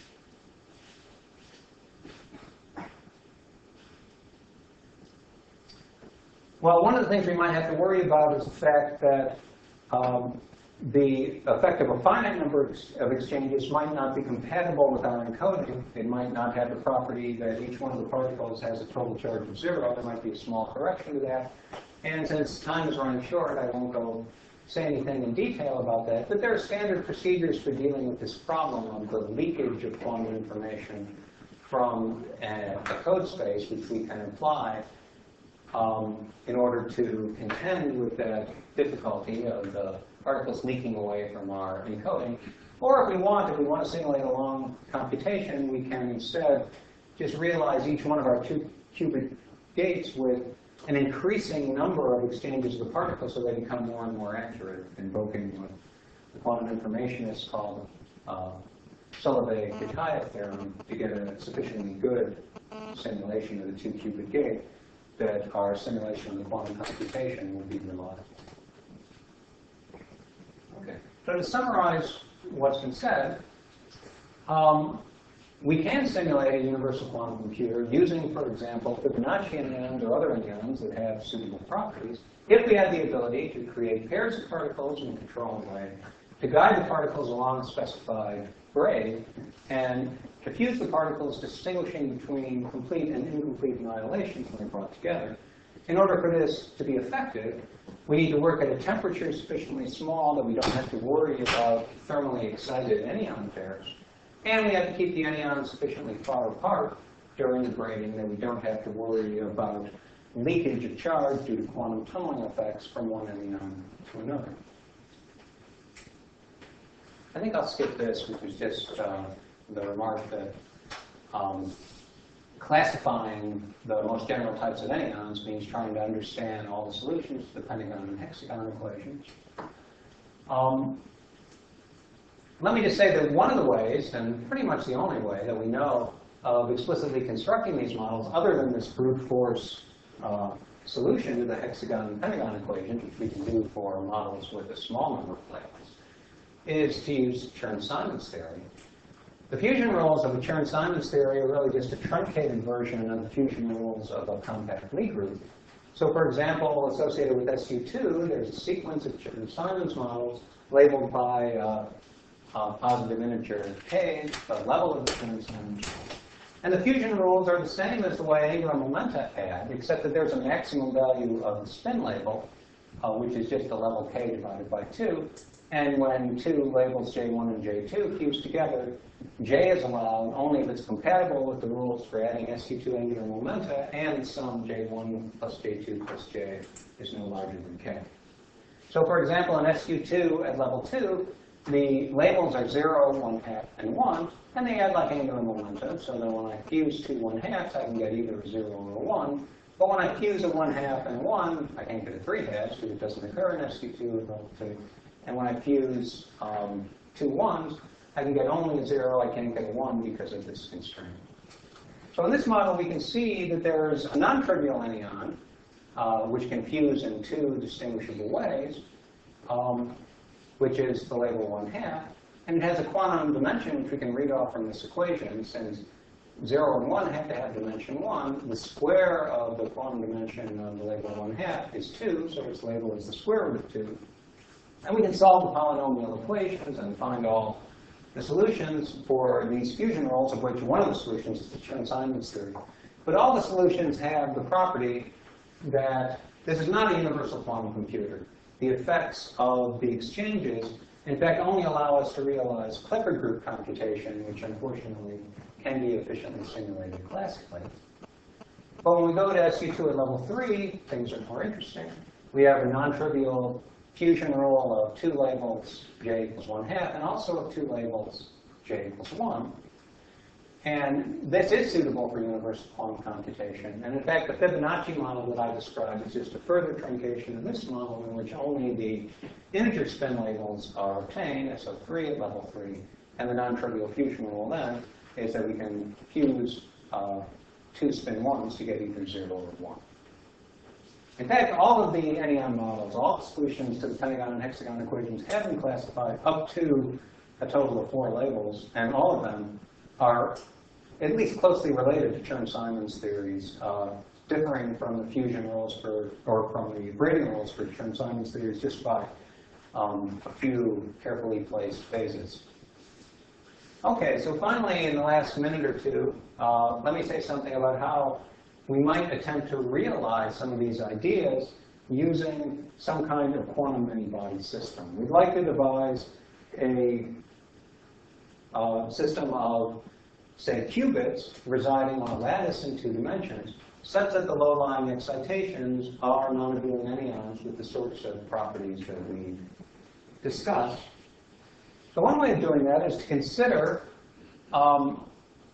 Well, one of the things we might have to worry about is the fact that um, the effect of a finite number of exchanges might not be compatible with our encoding. It might not have the property that each one of the particles has a total charge of zero. There might be a small correction to that. And since time is running short, I won't go say anything in detail about that. But there are standard procedures for dealing with this problem of the leakage of quantum information from a, a code space, which we can apply um, in order to contend with that difficulty of the particles leaking away from our encoding. Or if we want, if we want to simulate a long computation, we can instead just realize each one of our two qubit gates with an increasing number of exchanges of the particles so they become more and more accurate, invoking what the quantum informationists call uh, Solovay-Kitaev theorem to get a sufficiently good simulation of the two qubit gate that our simulation of the quantum computation will be reliable. Okay. So to summarize what's been said, um, we can simulate a universal quantum computer using, for example, Fibonacci anyons or other anyons that have suitable properties if we have the ability to create pairs of particles in a controlled way, to guide the particles along a specified braid, and to fuse the particles, distinguishing between complete and incomplete annihilations when they're brought together. In order for this to be effective, we need to work at a temperature sufficiently small that we don't have to worry about thermally excited anyon pairs. And we have to keep the anyons sufficiently far apart during the braiding that we don't have to worry about leakage of charge due to quantum tunneling effects from one anyon to another. I think I'll skip this, which is just uh, the remark that um, classifying the most general types of anyons means trying to understand all the solutions to the pentagon and hexagon equations. Um, Let me just say that one of the ways, and pretty much the only way that we know of explicitly constructing these models, other than this brute force uh, solution to the hexagon and pentagon equations, which we can do for models with a small number of planes, is to use Chern-Simons theory. The fusion rules of the Chern-Simons theory are really just a truncated version of the fusion rules of a compact Lie group. So, for example, associated with S U two, there's a sequence of Chern-Simons models labeled by uh, Uh, positive integer k, the level of the Chern-Simons. And the fusion rules are the same as the way angular momenta had, except that there's a maximum value of the spin label, uh, which is just the level k divided by two. And when two labels J one and J two fuse together, J is allowed only if it's compatible with the rules for adding S U two angular momenta and the sum J one plus J two plus J is no larger than K. So for example, in S U two at level two, the labels are zero, one half, and one, and they add like angular momentum, so that when I fuse two one halves, I can get either a zero or a one. But when I fuse a one half and a one, I can't get a three halves because it doesn't occur in S U two at level two. And when I fuse um, two ones, I can get only a zero, I can't get a one because of this constraint. So in this model, we can see that there's a non-trivial anion, uh, which can fuse in two distinguishable ways, um, which is the label one half, and it has a quantum dimension, which we can read off from this equation. Since zero and one have to have dimension one, the square of the quantum dimension of the label one half is two, so its label is the square root of two. And we can solve the polynomial equations and find all the solutions for these fusion rules, of which one of the solutions is the Chern-Simons theory. But all the solutions have the property that this is not a universal quantum computer. The effects of the exchanges, in fact, only allow us to realize Clifford group computation, which unfortunately can be efficiently simulated classically. But when we go to S U two at level three, things are more interesting. We have a non-trivial fusion rule of two labels J equals one half, and also of two labels J equals one. And this is suitable for universal quantum computation. And in fact, the Fibonacci model that I described is just a further truncation of this model in which only the integer spin labels are obtained, S O three at level three. And the non-trivial fusion rule then is that we can fuse uh, two spin ones to get either zero or one. In fact, all of the anion models, all the solutions to the pentagon and hexagon equations have been classified up to a total of four labels, and all of them are at least closely related to Chern-Simons theories, uh, differing from the fusion rules for, or from the braiding rules for Chern-Simons theories just by um, a few carefully placed phases. Okay, so finally, in the last minute or two, uh, let me say something about how we might attempt to realize some of these ideas using some kind of quantum many-body system. We'd like to devise a uh, system of, say, qubits residing on a lattice in two dimensions, such that the low-lying excitations are non-abelian anyons with the sorts of properties that we discussed. So one way of doing that is to consider um,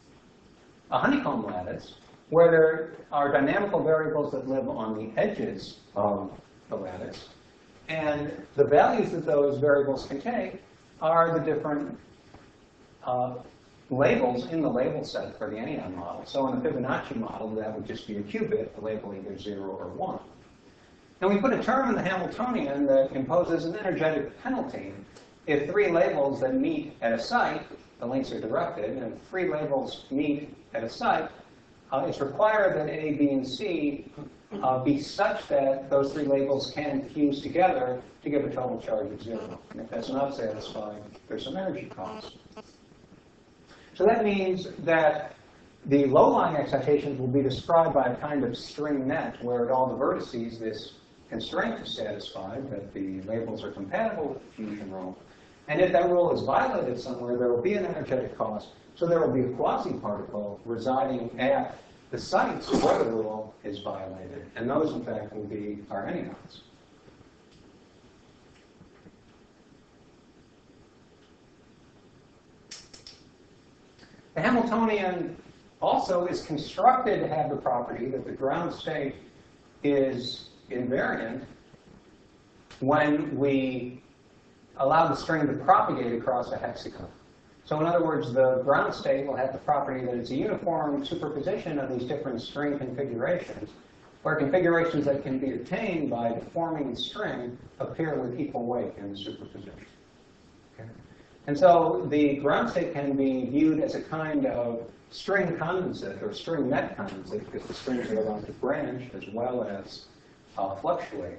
a honeycomb lattice where there are dynamical variables that live on the edges of the lattice. And the values that those variables can take are the different uh, labels in the label set for the anion model. So in the Fibonacci model, that would just be a qubit, the label either zero or one. And we put a term in the Hamiltonian that imposes an energetic penalty. If three labels that meet at a site, the links are directed, and if three labels meet at a site, uh, it's required that A, B, and C uh, be such that those three labels can fuse together to give a total charge of zero. And if that's not satisfied, there's some energy cost. So that means that the low-lying excitations will be described by a kind of string net where at all the vertices this constraint is satisfied, that the labels are compatible with the fusion rule. And if that rule is violated somewhere, there will be an energetic cost. So there will be a quasi-particle residing at the sites where the rule is violated. And those, in fact, will be our anyons. The Hamiltonian also is constructed to have the property that the ground state is invariant when we allow the string to propagate across a hexagon. So in other words, the ground state will have the property that it's a uniform superposition of these different string configurations, where configurations that can be obtained by deforming the string appear with equal weight in the superposition. Okay. And so the ground state can be viewed as a kind of string condensate or string net condensate, because the strings are allowed to branch as well as uh, fluctuate.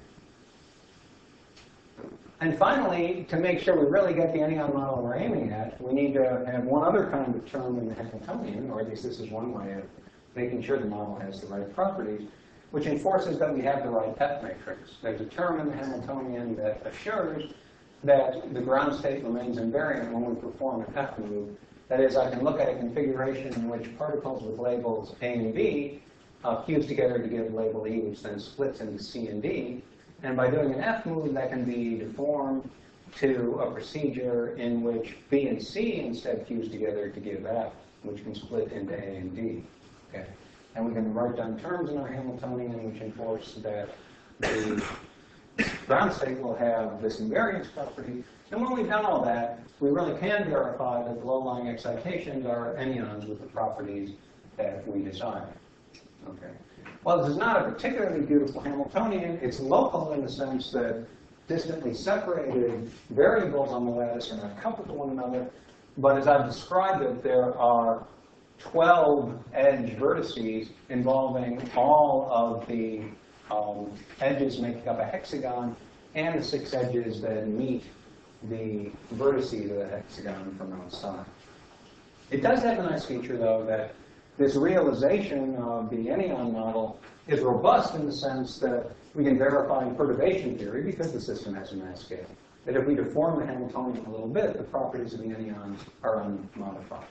And finally, to make sure we really get the anion model we're aiming at, we need to have one other kind of term in the Hamiltonian, or at least this is one way of making sure the model has the right properties, which enforces that we have the right F matrix. There's a term in the Hamiltonian that assures that the ground state remains invariant when we perform an F move. That is, I can look at a configuration in which particles with labels A and B uh, fuse together to give label E, which then splits into C and D. And by doing an F move, that can be deformed to a procedure in which B and C instead fuse together to give F, which can split into A and D. Okay? And we can write down terms in our Hamiltonian which enforce that the ground state will have this invariance property. And when we've done all that, we really can verify that the low-lying excitations are anyons with the properties that we desire. Okay. Well, this is not a particularly beautiful Hamiltonian. It's local in the sense that distantly separated variables on the lattice are not coupled to one another. But as I've described it, there are twelve edge vertices involving all of the um, edges making up a hexagon and the six edges that meet the vertices of the hexagon from outside. It does have a nice feature, though, that this realization of the Enneon model is robust in the sense that we can verify in perturbation theory, because the system has a mass scale, that if we deform the Hamiltonian a little bit, the properties of the Enneons are unmodified.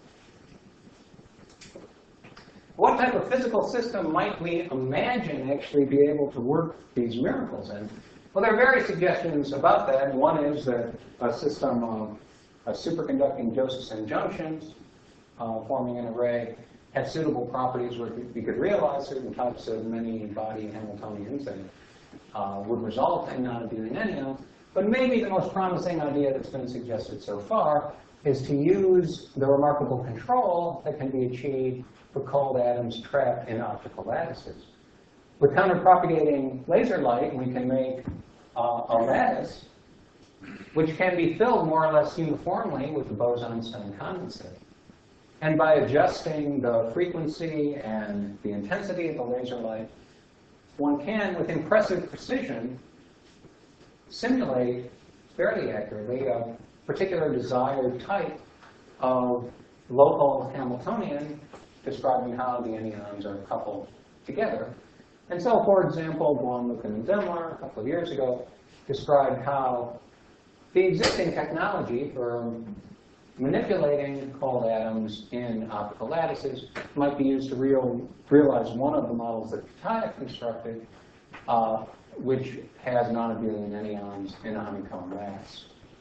What type of physical system might we imagine actually be able to work these miracles in? Well, there are various suggestions about that. One is that a system of uh, superconducting Josephson junctions uh, forming an array have suitable properties where we could realize certain types of many-body Hamiltonians and uh, would result in non-abelian Enneons. But maybe the most promising idea that's been suggested so far is to use the remarkable control that can be achieved for cold atoms trapped in optical lattices. With counterpropagating laser light, we can make uh, a lattice which can be filled more or less uniformly with the Bose-Einstein condensate. And by adjusting the frequency and the intensity of the laser light, one can, with impressive precision, simulate fairly accurately a particular desired type of local Hamiltonian, describing how the Enneons are coupled together. And so, for example, Blom, Lukin, and Zemlar a couple of years ago described how the existing technology for manipulating cold atoms in optical lattices might be used to real, realize one of the models that Kitaev constructed, uh, which has non-abelian Enneons in a honeycomb lattice.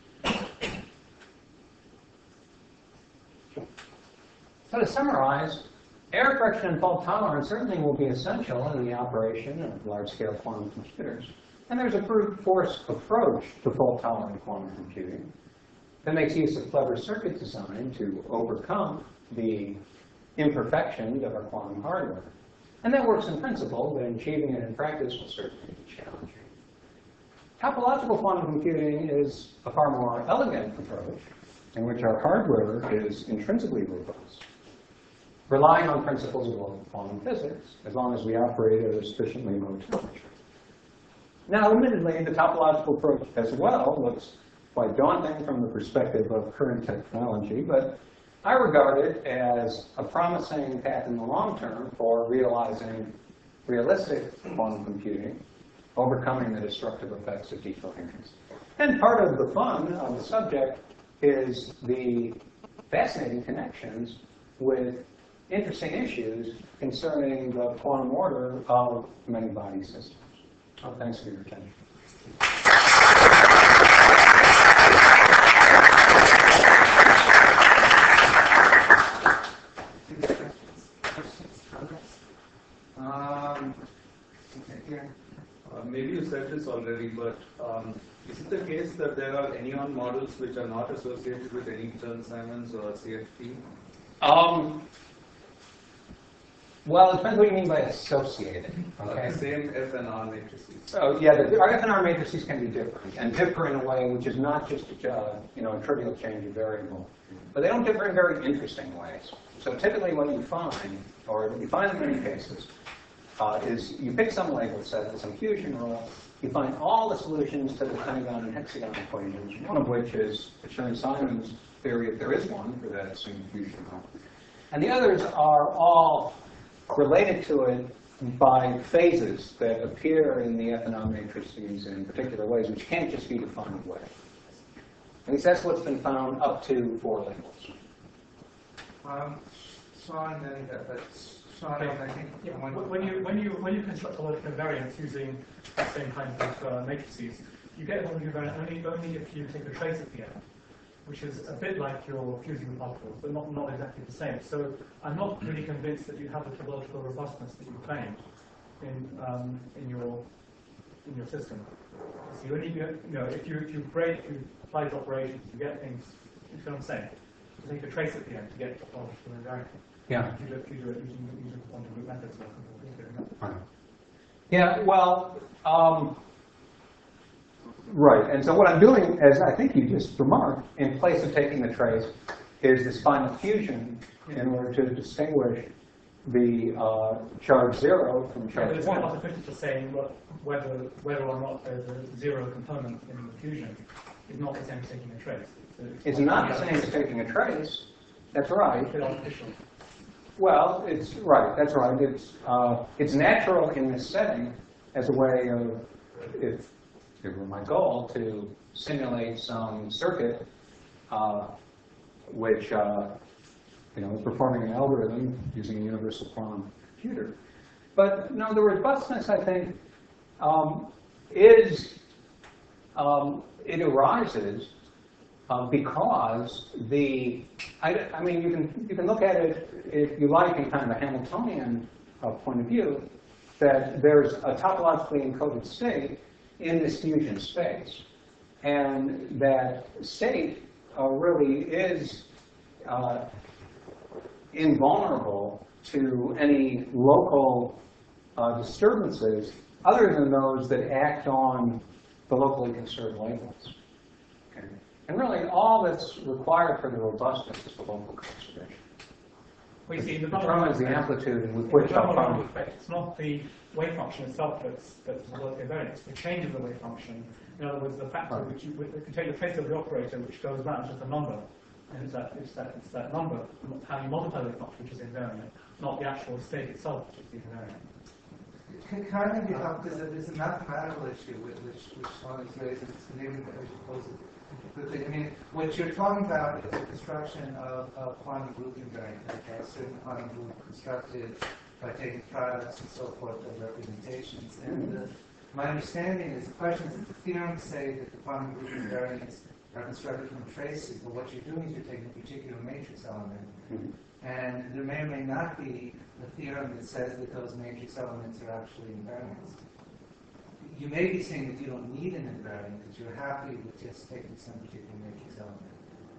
So to summarize, error correction and fault tolerance certainly will be essential in the operation of large-scale quantum computers. And there's a brute force approach to fault-tolerant quantum computing that makes use of clever circuit design to overcome the imperfections of our quantum hardware. And that works in principle, but achieving it in practice will certainly be challenging. Topological quantum computing is a far more elegant approach in which our hardware is intrinsically robust, relying on principles of quantum physics, as long as we operate at a sufficiently low temperature. Now, admittedly, the topological approach as well looks quite daunting from the perspective of current technology, but I regard it as a promising path in the long term for realizing realistic quantum computing, overcoming the destructive effects of decoherence. And part of the fun of the subject is the fascinating connections with interesting issues concerning the quantum order of many-body systems. Oh, thanks for your attention. Um, okay. Uh, maybe you said this already, but um, is it the case that there are Enneon models which are not associated with any Chern-Simons or C F T? Um, well, it depends what you mean by associated. Okay. Uh, the same F and R matrices. So yeah, the our F and R matrices can be different, and differ in a way which is not just a, uh, you know, a trivial change of variable, but they don't differ in very interesting ways. So typically, what you find, or what you find in many cases, uh, is you pick some label set with some fusion rule. You find all the solutions to the pentagon and hexagon equations, one of which is Chern-Simons theory, if there is one, for that same fusion rule. And the others are all related to it by phases that appear in the F and R matrices in particular ways, which can't just be defined away. At least that's what's been found up to four labels. Um, Sean, then, uh, but Sean, I think. Yeah, I want- wh- when you when you when you construct a logical invariance using the same kind of uh, matrices, you get a logical invariant only only if you take a trace at the end, which is a bit like you're fusing the particles, but not not exactly the same. So I'm not really convinced that you have the topological robustness that you claimed in um, in your in your system. So you only get, you know if you if you break if you apply these operations, you get things. You know what I'm saying? You take a trace at the end to get topological invariant. Yeah. You do it, you do it using, using quantum root methods. Or something. Right. Yeah, well, um, right. And so what I'm doing, as I think you just remarked, in place of taking the trace, is this final fusion in order to distinguish the uh, charge zero from Yeah, but charge it's one. not sufficient to say what, whether whether or not there's a zero component in the fusion is not the same as taking a trace. It's not the same as taking a trace. That's right. It's a bit artificial. Well, it's right. That's right. It's uh, it's natural in this setting as a way of, if it were my goal, to simulate some circuit uh, which uh, you know is performing an algorithm using a universal quantum computer. But no, the robustness, I think, um, is um, it arises uh, because the I, I mean you can you can look at it if you like in kind of a Hamiltonian uh, point of view, that there's a topologically encoded state in this fusion space, and that state uh, really is uh, invulnerable to any local uh, disturbances other than those that act on the locally conserved labels. Okay. And really, all that's required for the robustness is the local conservation. Well, you see, the Determines the amplitude with which which I'll find. effect. It's not the wave function itself that's that's the local invariant. It's the change of the wave function. In other words, the factor Right. which you, which you can take the trace of the operator, which goes back as just a number, and it's that it's that it's that number how you multiply the wave function which is invariant, not the actual state itself which is the invariant. Can can I maybe help, because there's a mathematical issue with which, which Sean is raising, so maybe I should pose it quickly. I mean, what you're talking about is the construction of, of quantum group invariant, okay, a certain quantum group constructed by taking products and so forth of representations. And the, my understanding is the question is that the theorems say that the quantum group invariants are constructed from traces, but what you're doing is you're taking a particular matrix element. Mhm. And there may or may not be a theorem that says that those matrix elements are actually invariants. You may be saying that you don't need an invariant, that you're happy with just taking some particular matrix element.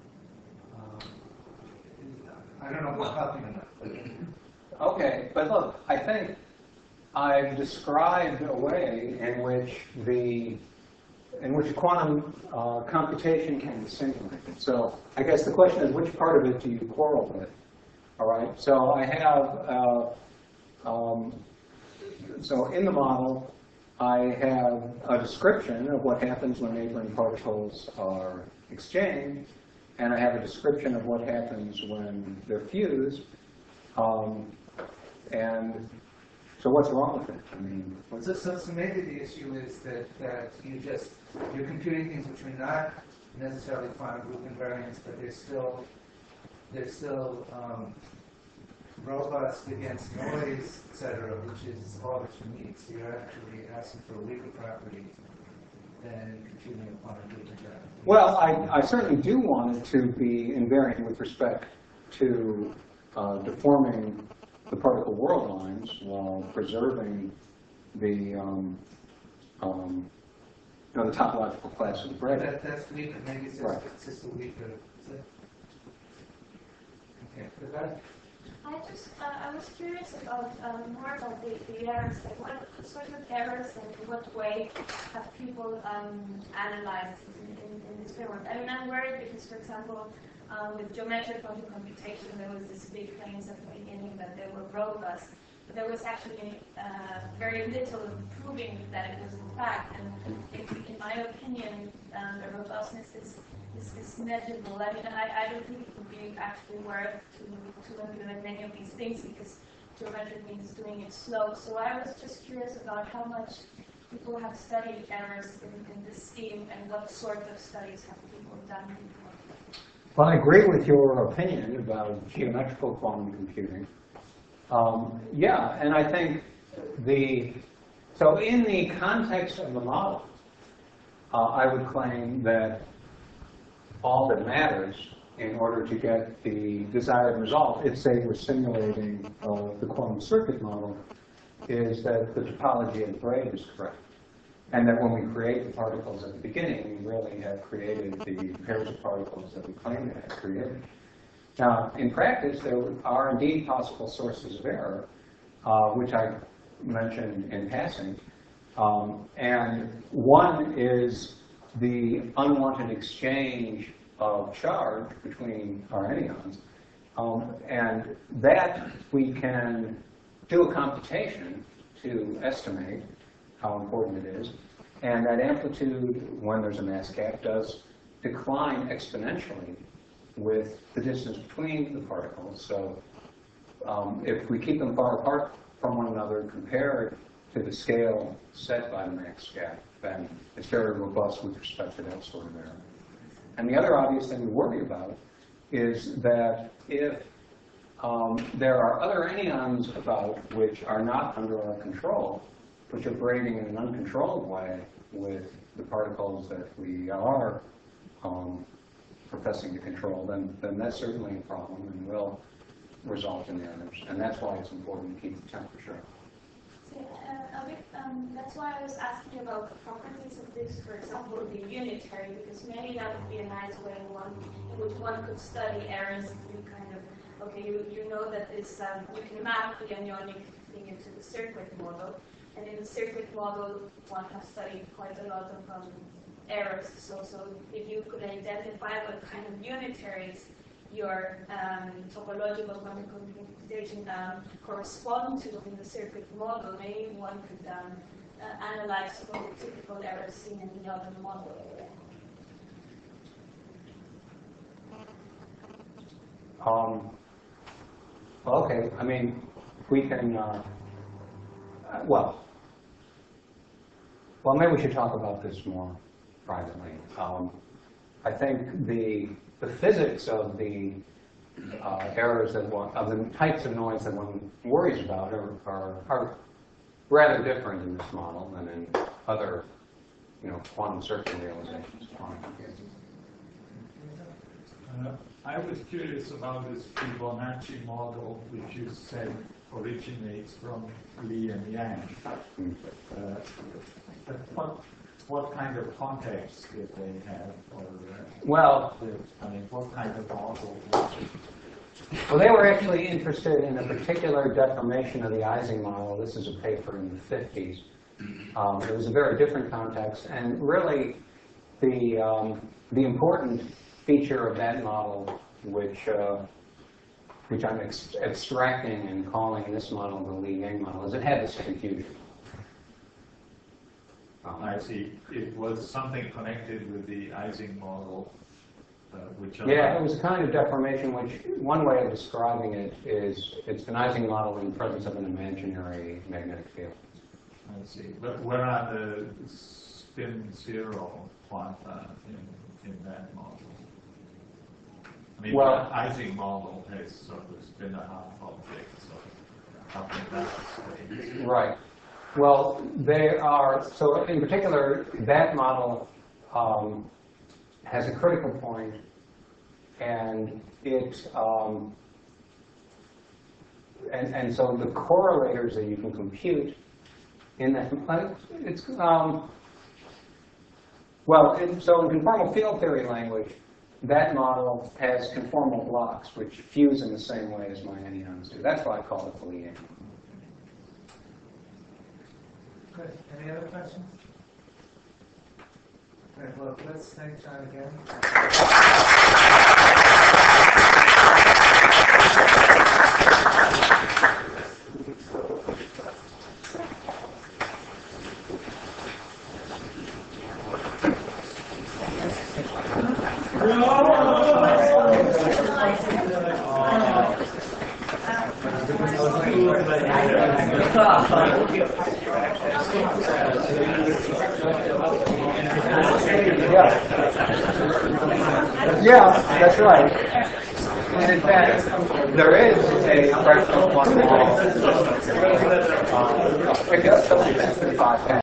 Um, I don't know if it's helping or not. But Okay, but look, I think I've described a way in which the in which quantum uh, computation can be simulated. So I guess the question is, which part of it do you quarrel with? All right. So I have. Uh, um, so in the model, I have a description of what happens when neighboring particles are exchanged, and I have a description of what happens when they're fused. Um, and so what's wrong with it? I mean, what's So, so, so maybe the issue is that, that you just, you're computing things which are not necessarily quantum group invariants, but they're still, they're still um, robust against noise, et cetera, which is all that you need. So you're actually asking for a weaker property than computing a quantum group invariant. Well, I, I certainly do want it to be invariant with respect to uh, deforming the particle world lines while preserving the, um, um, you know, the topological class of the But bread. that, that's weaker. Maybe it's just, Right. it's just a weaker. Is it? Okay. With that, I just, uh, I was curious about um, more about the, the errors, like what sort of errors and in what way have people um, analyzed in, in, in this framework? I mean, I'm worried because, for example, um, with geometric quantum computation, there was this big claims at the beginning that they were robust, but there was actually uh, very little proving that it was in fact, and in, in my opinion, um, the robustness is Is, is negligible. I mean, I, I don't think it would be actually worth to, to implement many of these things because geometric means doing it slow. So I was just curious about how much people have studied errors in, in this scheme, and what sort of studies have people done before? Well, I agree with your opinion about geometrical quantum computing. Um, yeah, and I think the, so in the context of the model, uh, I would claim that all that matters in order to get the desired result, if say we're simulating uh, the quantum circuit model, is that the topology of the braid is correct. And that when we create the particles at the beginning, we really have created the pairs of particles that we claim to have created. Now, in practice, there are indeed possible sources of error, uh, which I mentioned in passing. Um, and one is the unwanted exchange of charge between our anyons. Um, and that we can do a computation to estimate how important it is. And that amplitude, when there's a mass gap, does decline exponentially with the distance between the particles. So um, if we keep them far apart from one another compared to the scale set by the max gap, then it's very robust with respect to that sort of error. And the other obvious thing we worry about is that if um, there are other anyons about which are not under our control, which are braiding in an uncontrolled way with the particles that we are um, professing to control, then, then that's certainly a problem and will result in errors. And that's why it's important to keep the temperature. So, uh, a bit, um, that's why I was asking about the properties of this, for example, the unitary, because maybe that would be a nice way in, one, in which one could study errors. You kind of, okay, you, you know that this, um, you can map the anionic thing into the circuit model. And in the circuit model, one has studied quite a lot of um, errors. So, so if you could identify what kind of unitaries your um, topological quantum computation um, correspond to in the circuit model, maybe one could um, uh, analyze some of the typical errors seen in the other model. Um, well, okay, I mean, we can, uh, uh, well, well, maybe we should talk about this more privately. Um, I think the the physics of the uh, errors that one, of the types of noise that one worries about are, are, are rather different in this model than in other, you know, quantum circuit realizations. Uh, I was curious about this Fibonacci model, which you said originates from Li and Yang. Mm. Uh, but what, what kind of context did they have? Or, uh, Well, I mean, what kind of model? well, they were actually interested in a particular deformation of the Ising model. This is a paper in the fifties. Um, it was a very different context, and really, the um, the important feature of that model, which uh, which I'm ex abstracting and calling this model the Li-Yang model, is it had this confusion. Um, I see. It was something connected with the Ising model, uh, which yeah, it was a kind of deformation which, one way of describing it is, it's an Ising model in the presence of an imaginary magnetic field. I see. But where are the spin zero quanta in, in that model? I mean, Well, the Ising model has sort of spin a half object, so how can that explain? Right. Well, they are, so in particular, that model um, has a critical point, and it, um, and, and so the correlators that you can compute in that, it's, um, well, in, so in conformal field theory language, that model has conformal blocks which fuse in the same way as my anyons do. That's why I call it the Li-Yang. Good. Any other questions? All right, well, let's thank John again. Oh. Yeah. Yeah, that's right. And in fact, there is a fractional one wall. Uh, I guess something that's